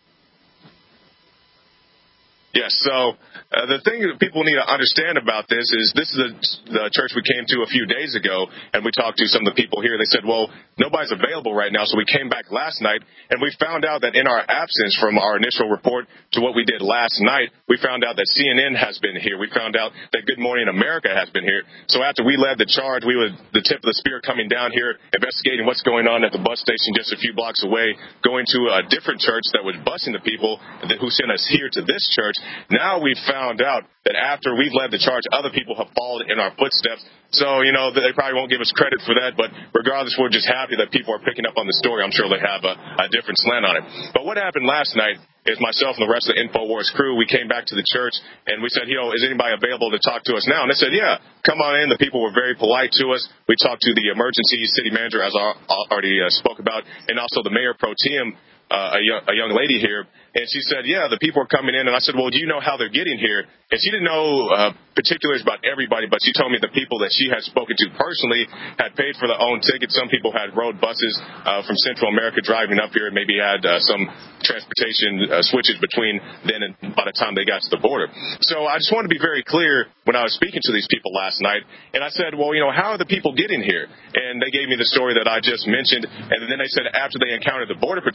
Yes, so uh, the thing that people need to understand about this is this is the, the church we came to a few days ago, and we talked to some of the people here. They said, well, nobody's available right now, so we came back last night, and we found out that in our absence from our initial report to what we did last night, we found out that C N N has been here. We found out that Good Morning America has been here. So after we led the charge, we were the tip of the spear coming down here, investigating what's going on at the bus station just a few blocks away, going to a different church that was busing the people who sent us here to this church. Now we've found out that after we've led the charge, other people have followed in our footsteps. So, you know, they probably won't give us credit for that, but regardless, we're just happy that people are picking up on the story. I'm sure they have a, a different slant on it. But what happened last night is myself and the rest of the InfoWars crew, we came back to the church, and we said, you know, is anybody available to talk to us now? And they said, yeah, come on in. The people were very polite to us. We talked to the emergency city manager, as I already uh, spoke about, and also the mayor pro tem, uh, a, young, a young lady here. And she said, yeah, the people are coming in. And I said, well, do you know how they're getting here? And she didn't know uh, particulars about everybody, but she told me the people that she had spoken to personally had paid for their own tickets. Some people had rode buses uh, from Central America driving up here and maybe had uh, some transportation uh, switches between then and by the time they got to the border. So I just want to be very clear when I was speaking to these people last night. And I said, well, you know, how are the people getting here? And they gave me the story that I just mentioned. And then they said after they encountered the Border Patrol, the people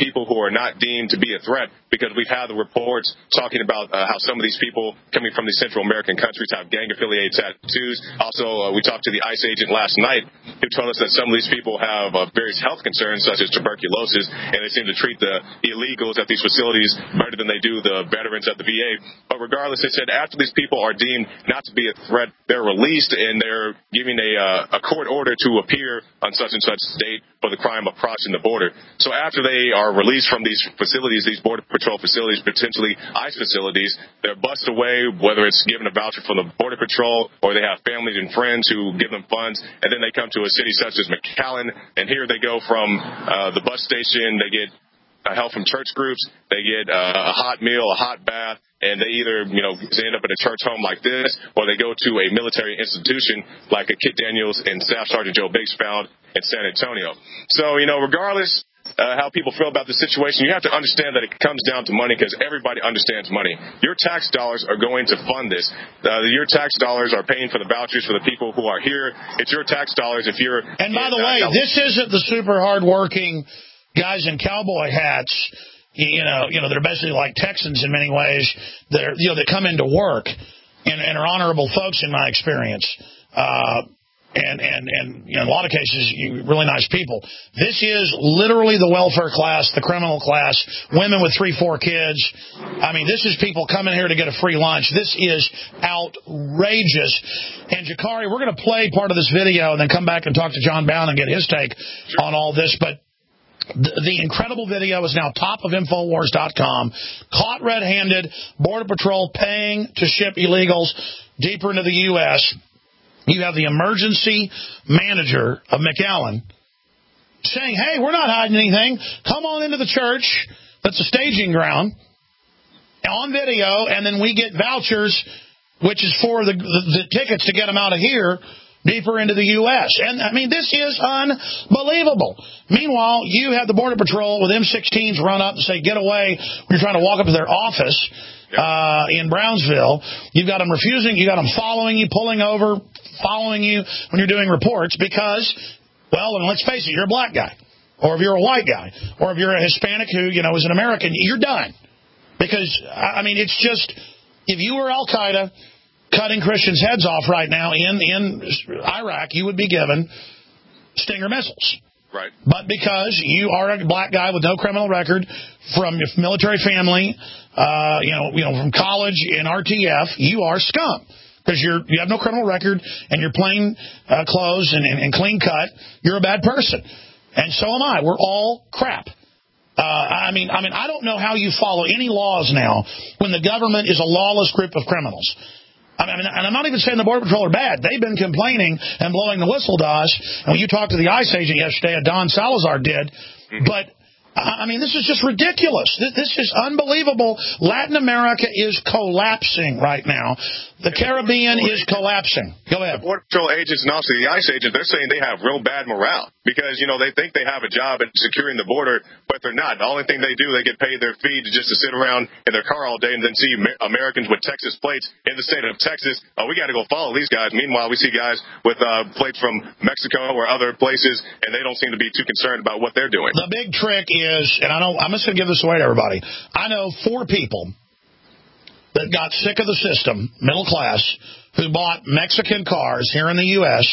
people who are not deemed to be a threat, because we've had the reports talking about uh, how some of these people coming from these Central American countries have gang-affiliated tattoos. Also, uh, we talked to the ICE agent last night who told us that some of these people have uh, various health concerns, such as tuberculosis, and they seem to treat the illegals at these facilities better than they do the veterans at the V A. But regardless, they said after these people are deemed not to be a threat, they're released, and they're giving a, uh, a court order to appear on such and such date for the crime of crossing the border. So after they are released from these facilities, these Border Patrol facilities, potentially ICE facilities, they're bussed away, whether it's given a voucher from the Border Patrol or they have families and friends who give them funds, and then they come to a city such as McAllen, and here they go from uh, the bus station, they get uh, help from church groups, they get uh, a hot meal, a hot bath, and they either, you know, end up at a church home like this, or they go to a military institution like a Kit Daniels and Staff Sergeant Joe Biggs found in San Antonio. So, you know, regardless uh, how people feel about the situation, you have to understand that it comes down to money, because everybody understands money. Your tax dollars are going to fund this. Uh, your tax dollars are paying for the vouchers for the people who are here. It's your tax dollars if you're... And by the way, this isn't the super hardworking guys in cowboy hats, you know, you know, they're basically like Texans in many ways. They're, you know, they come into work and, and are honorable folks in my experience. Uh, and, and, and, you know, in a lot of cases, really nice people. This is literally the welfare class, the criminal class, women with three, four kids. I mean, this is people coming here to get a free lunch. This is outrageous. And Jakari, we're going to play part of this video and then come back and talk to John Bound and get his take on all this. But The, the incredible video is now top of Infowars dot com. Caught red-handed, Border Patrol paying to ship illegals deeper into the U S You have the emergency manager of McAllen saying, hey, we're not hiding anything. Come on into the church. That's a staging ground. On video, and then we get vouchers, which is for the, the, the tickets to get them out of here deeper into the U S And, I mean, this is unbelievable. Meanwhile, you have the Border Patrol with M sixteens run up and say, get away. When you're trying to walk up to their office uh, in Brownsville. You've got them refusing. You've got them following you, pulling over, following you when you're doing reports because, well, and let's face it, you're a black guy. Or if you're a white guy. Or if you're a Hispanic who, you know, is an American, you're done. Because, I mean, it's just, if you were Al-Qaeda cutting Christians' heads off right now in, in Iraq, you would be given Stinger missiles. Right. But because you are a black guy with no criminal record from your military family, uh, you know, you know, from college in R T F, you are scum. Because you're you have no criminal record and you're plain uh, clothes and, and, and clean cut. You're a bad person. And so am I. We're all crap. Uh, I mean, I mean, I don't know how you follow any laws now when the government is a lawless group of criminals. I mean, and I'm not even saying the Border Patrol are bad. They've been complaining and blowing the whistle to us. And when you talked to the ICE agent yesterday, Don Salazar did. Mm-hmm. But, I mean, this is just ridiculous. This is unbelievable. Latin America is collapsing right now. The Caribbean is collapsing. Go ahead. The Border Patrol agents and also the ICE agents, they're saying they have real bad morale because, you know, they think they have a job at securing the border, but they're not. The only thing they do, they get paid their fee to just to sit around in their car all day and then see Americans with Texas plates in the state of Texas. Oh, we got to go follow these guys. Meanwhile, we see guys with uh, plates from Mexico or other places, and they don't seem to be too concerned about what they're doing. The big trick is, and I know I'm just going to give this away to everybody. I know four people that got sick of the system, middle class, who bought Mexican cars here in the U S,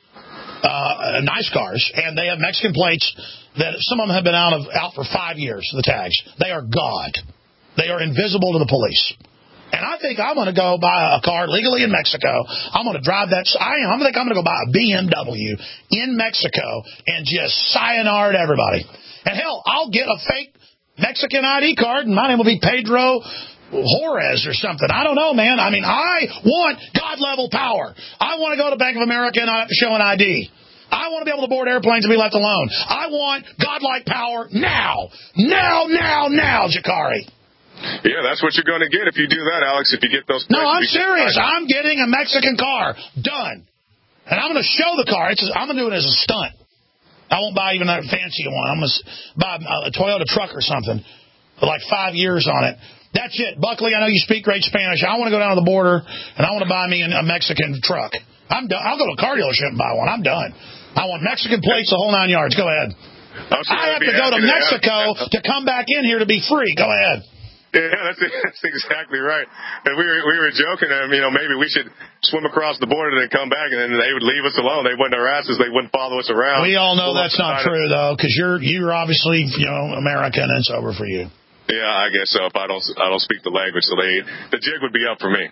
uh, nice cars, and they have Mexican plates that some of them have been out of out for five years, the tags. They are God. They are invisible to the police. And I think I'm going to go buy a car legally in Mexico. I'm going to drive that. I am. I think I'm going to go buy a B M W in Mexico and just sayonara to everybody. And hell, I'll get a fake Mexican I D card, and my name will be Pedro Juarez or something. I don't know, man. I mean, I want God-level power. I want to go to Bank of America and not have to show an I D. I want to be able to board airplanes and be left alone. I want godlike power now. Now, now, now, Jakari. Yeah, that's what you're going to get if you do that, Alex, if you get those... No, I'm serious. I'm getting a Mexican car. Done. And I'm going to show the car. It's a, I'm going to do it as a stunt. I won't buy even a fancy one. I'm going to buy a Toyota truck or something with like five years on it. That's it. Buckley, I know you speak great Spanish. I want to go down to the border, and I want to buy me a Mexican truck. I'm done. I'll go to a car dealership and buy one. I'm done. I want Mexican plates, the whole nine yards. Go ahead. I'm sure I have they'd be to go to happy to Mexico have- to come back in here to be free. Go ahead. Yeah, that's, that's exactly right. And we were we were joking, um, you know, maybe we should swim across the border and then come back, and then they would leave us alone. They wouldn't harass us. They wouldn't follow us around. We all know Pull that's up not beside true, us. though, because you're you're obviously, you know, American, and it's over for you. Yeah, I guess so. If I don't I don't speak the language, so they the jig would be up for me.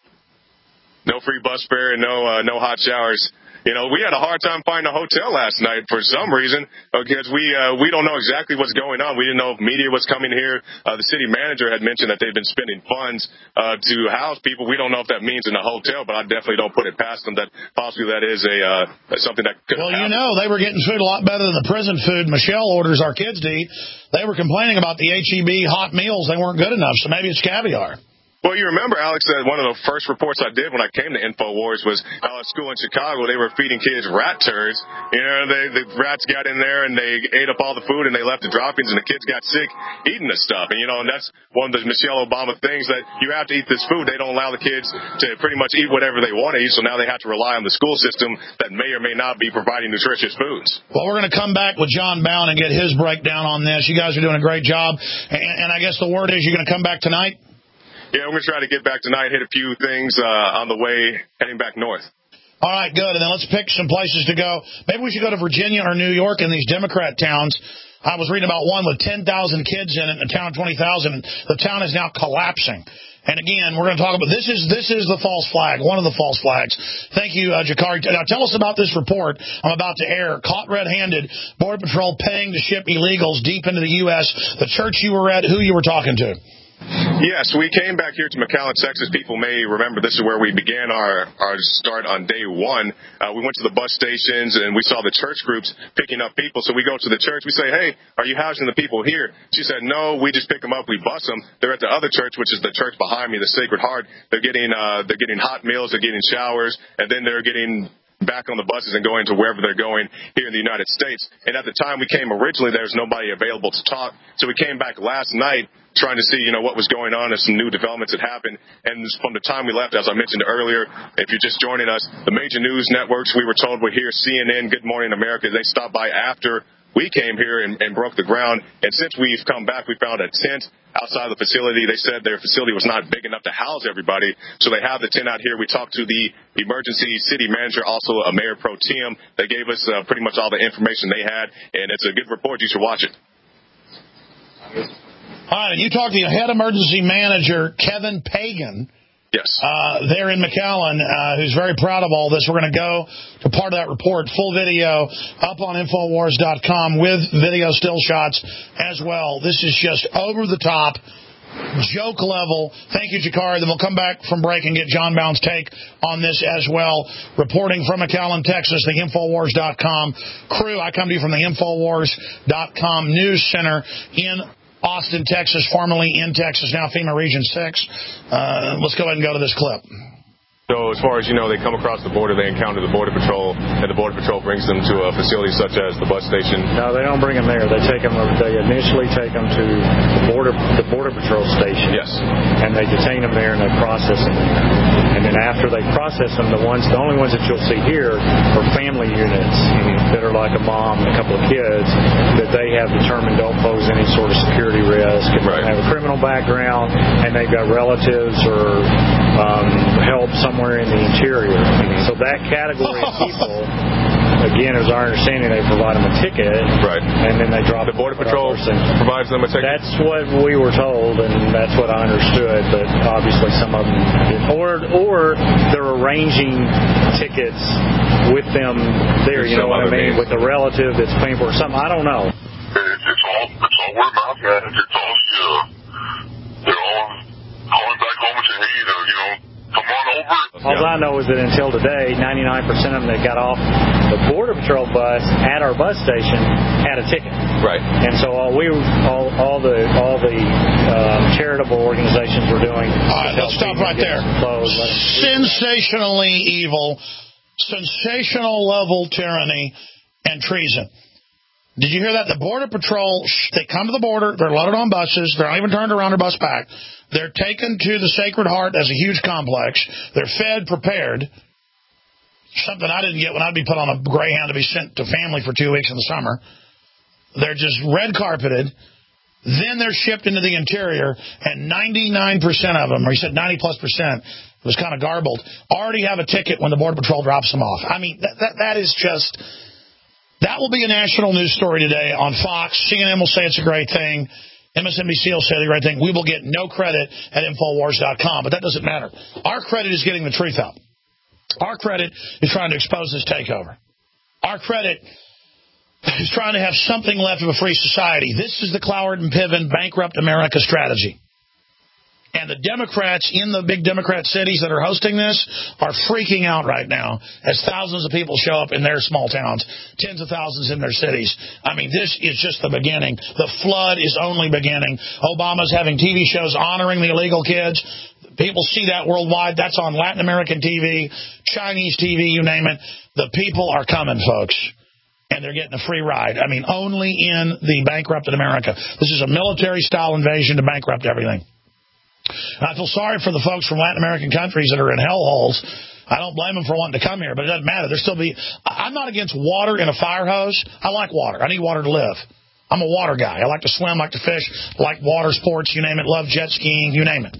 No free bus fare and no uh, no hot showers. You know, we had a hard time finding a hotel last night for some reason because we uh, we don't know exactly what's going on. We didn't know if media was coming here. Uh, the city manager had mentioned that they've been spending funds uh, to house people. We don't know if that means in a hotel, but I definitely don't put it past them that possibly that is a uh, something that could Well, happen. you know, they were getting food a lot better than the prison food Michelle orders our kids to eat. They were complaining about the H E B hot meals. They weren't good enough, so maybe it's caviar. Well, you remember, Alex, that one of the first reports I did when I came to InfoWars was how at school in Chicago they were feeding kids rat turds. You know, they, the rats got in there and they ate up all the food and they left the droppings and the kids got sick eating the stuff. And, you know, and that's one of the Michelle Obama things that you have to eat this food. They don't allow the kids to pretty much eat whatever they want to eat, so now they have to rely on the school system that may or may not be providing nutritious foods. Well, we're going to come back with John Bound and get his breakdown on this. You guys are doing a great job. And, and I guess the word is you're going to come back tonight? Yeah, we're going to try to get back tonight, hit a few things uh, on the way heading back north. All right, good. And then let's pick some places to go. Maybe we should go to Virginia or New York in these Democrat towns. I was reading about one with ten thousand kids in it, and a town of twenty thousand. The town is now collapsing. And again, we're going to talk about this is this is the false flag, one of the false flags. Thank you, uh, Jakari. Now tell us about this report I'm about to air. Caught red-handed, Border Patrol paying to ship illegals deep into the U S. The church you were at, who you were talking to. Yes, we came back here to McAllen, Texas. People may remember this is where we began our, our start on day one. Uh, we went to the bus stations and we saw the church groups picking up people. So we go to the church. We say, hey, are you housing the people here? She said, no, we just pick them up. We bus them. They're at the other church, which is the church behind me, the Sacred Heart. They're getting, uh, they're getting hot meals. They're getting showers. And then they're getting back on the buses and going to wherever they're going here in the United States. And at the time we came originally, there was nobody available to talk. So we came back last night trying to see, you know, what was going on and some new developments had happened. And from the time we left, as I mentioned earlier, if you're just joining us, the major news networks we were told were here, C N N, Good Morning America, they stopped by after we came here and, and broke the ground. And since we've come back, we found a tent outside the facility. They said their facility was not big enough to house everybody, so they have the tent out here. We talked to the emergency city manager, also a mayor pro tem. They gave us uh, pretty much all the information they had, and it's a good report. You should watch it. All right, and you talked to your head emergency manager, Kevin Pagan. Yes. Uh, there in McAllen, uh, who's very proud of all this. We're going to go to part of that report, full video, up on Infowars dot com with video still shots as well. This is just over the top, joke level. Thank you, Jakari. Then we'll come back from break and get John Bound's take on this as well. Reporting from McAllen, Texas, the Infowars dot com crew. I come to you from the Infowars dot com News Center in Austin, Texas, formerly in Texas, now FEMA Region six. Uh, let's go ahead and go to this clip. So as far as you know, they come across the border, they encounter the Border Patrol, and the Border Patrol brings them to a facility such as the bus station. No, they don't bring them there. They take them. They initially take them to the border, the Border Patrol station. Yes. And they detain them there and they process them there. And then after they process them, the ones, the only ones that you'll see here are family units mm-hmm. that are like a mom and a couple of kids that they have determined don't pose any sort of security risk and right. don't have a criminal background, and they've got relatives or um, help somewhere in the interior. Mm-hmm. So that category of people, again, as our understanding, they provide them a ticket, right? And then they drop the Border Patrol provides them a ticket. That's what we were told, and that's what I understood. But obviously, some of them didn't. Or, or they're arranging tickets with them there. You know what I mean? Means. With a relative that's paying for something. I don't know. It's all it's all word of mouth, man. It's all uh, they're all calling back home and saying, hey, you know, you know. Come on over. All I know is that until today, ninety-nine percent of them that got off the Border Patrol bus at our bus station had a ticket. Right. And so all we, all, all the, all the um, charitable organizations were doing. All right, let's stop right there. Clothes, sensationally evil, sensational level tyranny and treason. Did you hear that? The Border Patrol, they come to the border, they're loaded on buses, they're not even turned around or bus back. They're taken to the Sacred Heart as a huge complex. They're fed, prepared. Something I didn't get when I'd be put on a Greyhound to be sent to family for two weeks in the summer. They're just red carpeted. Then they're shipped into the interior, and ninety-nine percent of them, or he said ninety plus percent, it was kind of garbled, already have a ticket when the Border Patrol drops them off. I mean, that, that, that is just, that will be a national news story today on Fox. C N N will say it's a great thing. M S N B C will say the right thing. We will get no credit at Infowars dot com, but that doesn't matter. Our credit is getting the truth out. Our credit is trying to expose this takeover. Our credit is trying to have something left of a free society. This is the Cloward and Piven bankrupt America strategy. And the Democrats in the big Democrat cities that are hosting this are freaking out right now as thousands of people show up in their small towns, tens of thousands in their cities. I mean, this is just the beginning. The flood is only beginning. Obama's having T V shows honoring the illegal kids. People see that worldwide. That's on Latin American T V, Chinese T V, you name it. The people are coming, folks. And they're getting a free ride. I mean, only in the bankrupted America. This is a military-style invasion to bankrupt everything. And I feel sorry for the folks from Latin American countries that are in hellholes. I don't blame them for wanting to come here, but it doesn't matter. There'll still be. I'm not against water in a fire hose. I like water. I need water to live. I'm a water guy. I like to swim, like to fish, like water sports, you name it. Love jet skiing, you name it.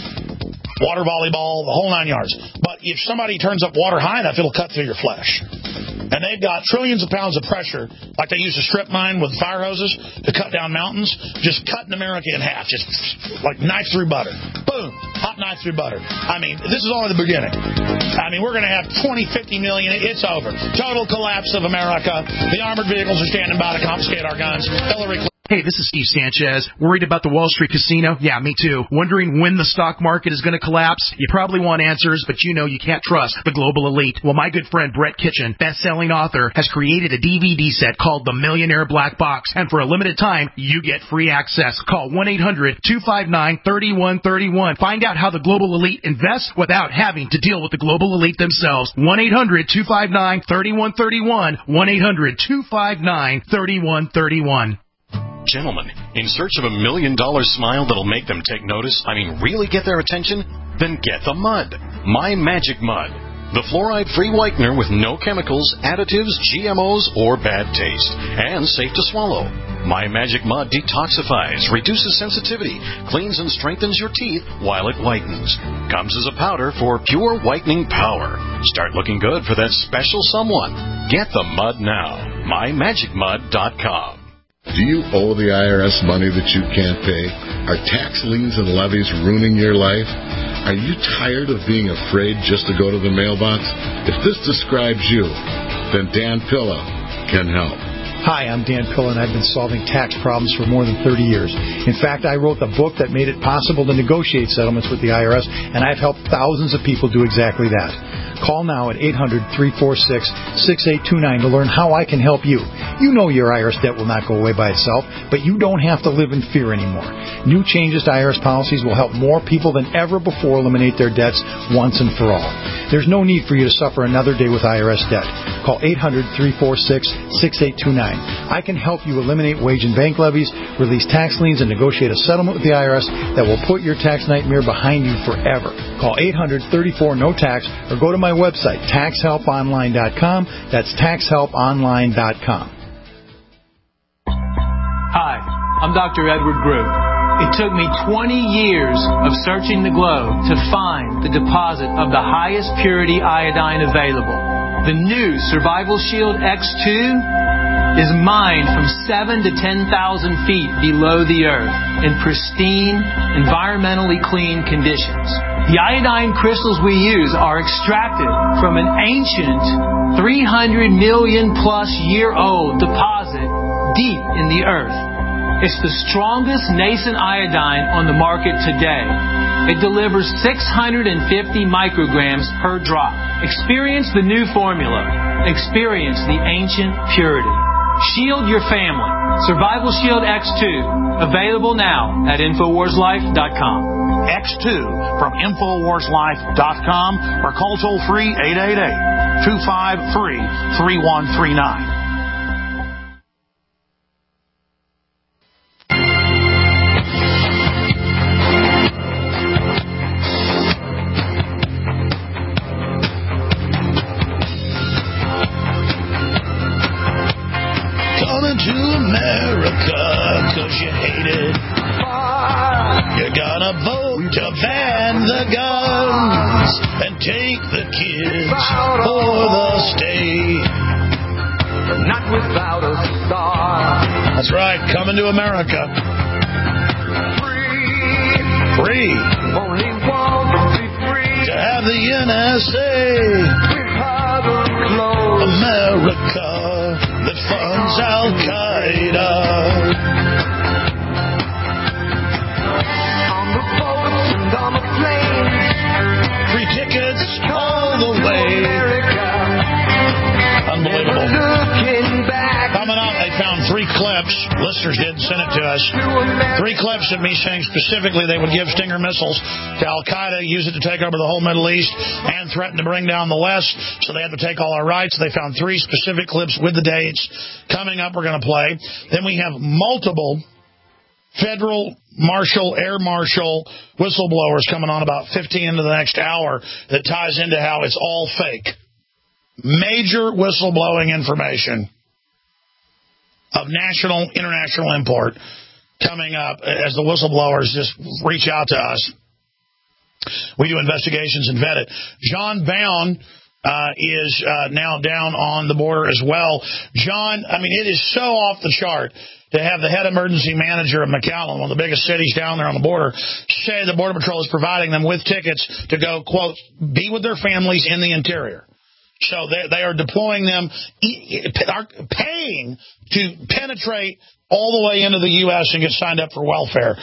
Water volleyball, the whole nine yards. But if somebody turns up water high enough, it'll cut through your flesh. And they've got trillions of pounds of pressure, like they use a strip mine with fire hoses to cut down mountains, just cutting America in half, just like knife through butter. Boom, hot knife through butter. I mean, this is only the beginning. I mean, we're going to have twenty, fifty million. It's over. Total collapse of America. The armored vehicles are standing by to confiscate our guns. Hillary Clinton. Hey, this is Steve Sanchez. Worried about the Wall Street casino? Yeah, me too. Wondering when the stock market is going to collapse? You probably want answers, but you know you can't trust the global elite. Well, my good friend Brett Kitchen, best-selling author, has created a D V D set called The Millionaire Black Box, and for a limited time, you get free access. Call one eight hundred two five nine three one three one. Find out how the global elite invests without having to deal with the global elite themselves. one eight hundred two five nine three one three one. one eight hundred two five nine three one three one. Gentlemen, in search of a million dollar smile that'll make them take notice, I mean really get their attention? Then get the mud. My Magic Mud. The fluoride-free whitener with no chemicals, additives, G M Os, or bad taste. And safe to swallow. My Magic Mud detoxifies, reduces sensitivity, cleans and strengthens your teeth while it whitens. Comes as a powder for pure whitening power. Start looking good for that special someone. Get the mud now. my magic mud dot com. Do you owe the I R S money that you can't pay? Are tax liens and levies ruining your life? Are you tired of being afraid just to go to the mailbox? If this describes you, then Dan Pilla can help. Hi, I'm Dan Pilla, and I've been solving tax problems for more than thirty years. In fact, I wrote the book that made it possible to negotiate settlements with the I R S, and I've helped thousands of people do exactly that. Call now at eight hundred three four six six eight two nine to learn how I can help you. You know your I R S debt will not go away by itself, but you don't have to live in fear anymore. New changes to I R S policies will help more people than ever before eliminate their debts once and for all. There's no need for you to suffer another day with I R S debt. Call eight hundred three four six six eight two nine. I can help you eliminate wage and bank levies, release tax liens, and negotiate a settlement with the I R S that will put your tax nightmare behind you forever. Call eight hundred thirty-four no tax or go to my website, tax help online dot com. That's tax help online dot com. Hi, I'm Doctor Edward Groot. It took me twenty years of searching the globe to find the deposit of the highest purity iodine available. The new Survival Shield X two is mined from seven to ten thousand feet below the earth in pristine, environmentally clean conditions. The iodine crystals we use are extracted from an ancient three hundred million plus year old deposit deep in the earth. It's the strongest nascent iodine on the market today. It delivers six hundred fifty micrograms per drop. Experience the new formula. Experience the ancient purity. Shield your family. Survival Shield X two. Available now at Infowars Life dot com. X two from Infowars Life dot com or call toll free eight eight eight, two five three, three one three nine. Coming to America. gonna vote to ban the guns and take the kids for the state. Not without a star. That's right, coming to America. Free. Free. Only want to be free. To have the N S A. America that funds Al-Qaeda. On the boats and on the planes. Free tickets all the way. Unbelievable. Coming up, they found three clips. Listeners did send it to us. Three clips of me saying specifically they would give Stinger missiles to Al-Qaeda, use it to take over the whole Middle East, and threaten to bring down the West, so they had to take all our rights. They found three specific clips with the dates. Coming up, we're going to play. Then we have multiple federal marshal, air marshal, whistleblowers coming on about fifteen into the next hour that ties into how it's all fake. Major whistleblowing information of national, international import coming up as the whistleblowers just reach out to us. We do investigations and vet it. John Bound uh, is uh, now down on the border as well. John, I mean, it is so off the chart to have the head emergency manager of McAllen, one of the biggest cities down there on the border, say the Border Patrol is providing them with tickets to go, quote, be with their families in the interior. So they, they are deploying them, are paying to penetrate all the way into the U S and get signed up for welfare.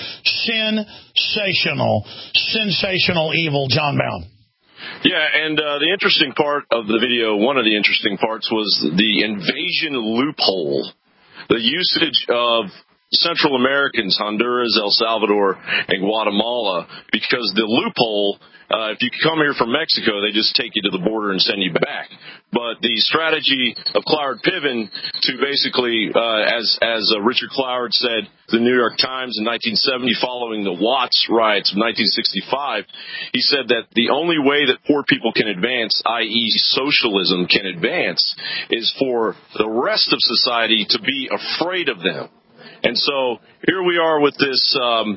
Sensational, sensational evil, John Bound. Yeah, and uh, the interesting part of the video, one of the interesting parts was the invasion loophole, the usage of Central Americans, Honduras, El Salvador, and Guatemala, because the loophole, uh, if you come here from Mexico, they just take you to the border and send you back. But the strategy of Cloward Piven to basically, uh, as as uh, Richard Cloward said, the New York Times in nineteen seventy, following the Watts riots of nineteen sixty-five, he said that the only way that poor people can advance, that is socialism can advance, is for the rest of society to be afraid of them. And so here we are with this um,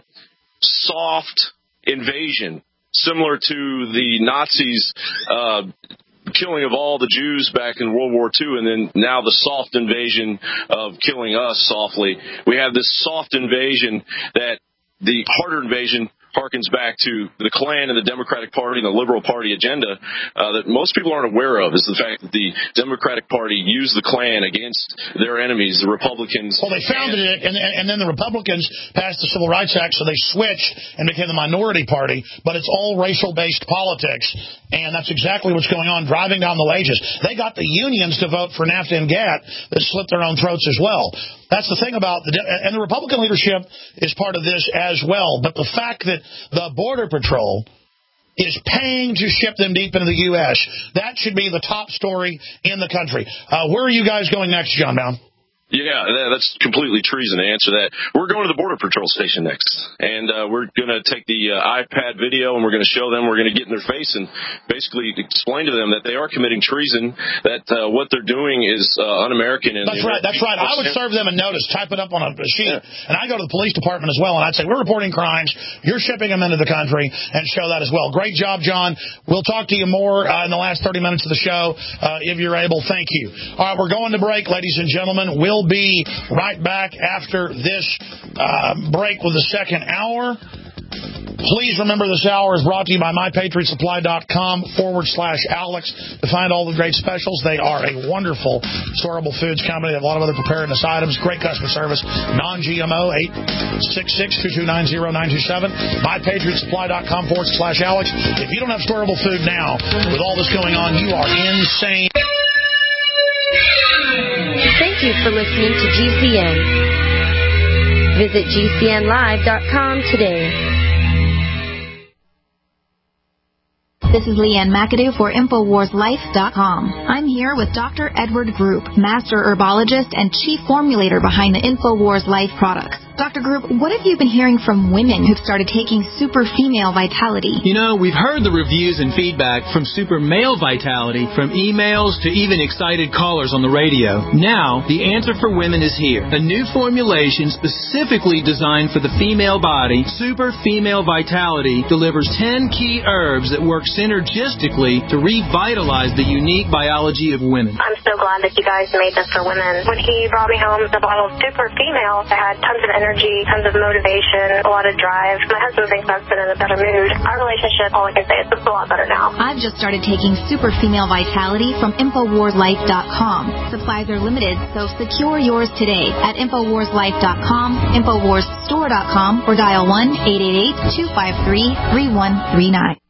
soft invasion, similar to the Nazis' uh, killing of all the Jews back in World War Two, and then now the soft invasion of killing us softly. We have this soft invasion that the harder invasion harkens back to the Klan and the Democratic Party and the Liberal Party agenda uh, that most people aren't aware of, is the fact that the Democratic Party used the Klan against their enemies, the Republicans. Well, they founded and, it, and, and then the Republicans passed the Civil Rights Act, so they switched and became the minority party, but it's all racial-based politics, and that's exactly what's going on, driving down the wages. They got the unions to vote for NAFTA and GATT that slit their own throats as well. That's the thing about the, and the Republican leadership is part of this as well, but the fact that the Border Patrol is paying to ship them deep into the U S, that should be the top story in the country. Uh, where are you guys going next, John Bound? Yeah, that's completely treason to answer that. We're going to the Border Patrol station next, and uh, we're going to take the uh, iPad video, and we're going to show them, we're going to get in their face and basically explain to them that they are committing treason, that uh, what they're doing is uh, un-American. And that's right, that's right. I would serve them a notice, type it up on a sheet, yeah. And I go to the police department as well, and I'd say, we're reporting crimes, you're shipping them into the country, and show that as well. Great job, John. We'll talk to you more uh, in the last thirty minutes of the show, uh, if you're able. Thank you. All right, we're going to break, ladies and gentlemen. We'll be right back after this uh, break with the second hour. Please remember this hour is brought to you by mypatriotsupply.com forward slash Alex to find all the great specials. They are a wonderful storable foods company. They have a lot of other preparedness items, great customer service, non-G M O, eight six six, two two nine, zero nine two seven, mypatriotsupply.com forward slash Alex. If you don't have storable food now, with all this going on, you are insane. Thank you for listening to G C N. Visit G C N live dot com today. This is Leanne McAdoo for Infowars Life dot com. I'm here with Doctor Edward Group, Master Herbologist and Chief Formulator behind the Infowars Life products. Doctor Group, what have you been hearing from women who've started taking Super Female Vitality? You know, we've heard the reviews and feedback from Super Male Vitality, from emails to even excited callers on the radio. Now, the answer for women is here. A new formulation specifically designed for the female body, Super Female Vitality, delivers ten key herbs that work synergistically to revitalize the unique biology of women. I'm so glad that you guys made this for women. When he brought me home the bottle of Super Female, I had tons of energy, tons of motivation, a lot of drive. My husband thinks I've been in a better mood. Our relationship, all I can say is it's a lot better now. I've just started taking Super Female Vitality from Infowars Life dot com. Supplies are limited, so secure yours today at Infowars Life dot com, Infowars Store dot com, or dial one eight eight eight, two five three, three one three nine.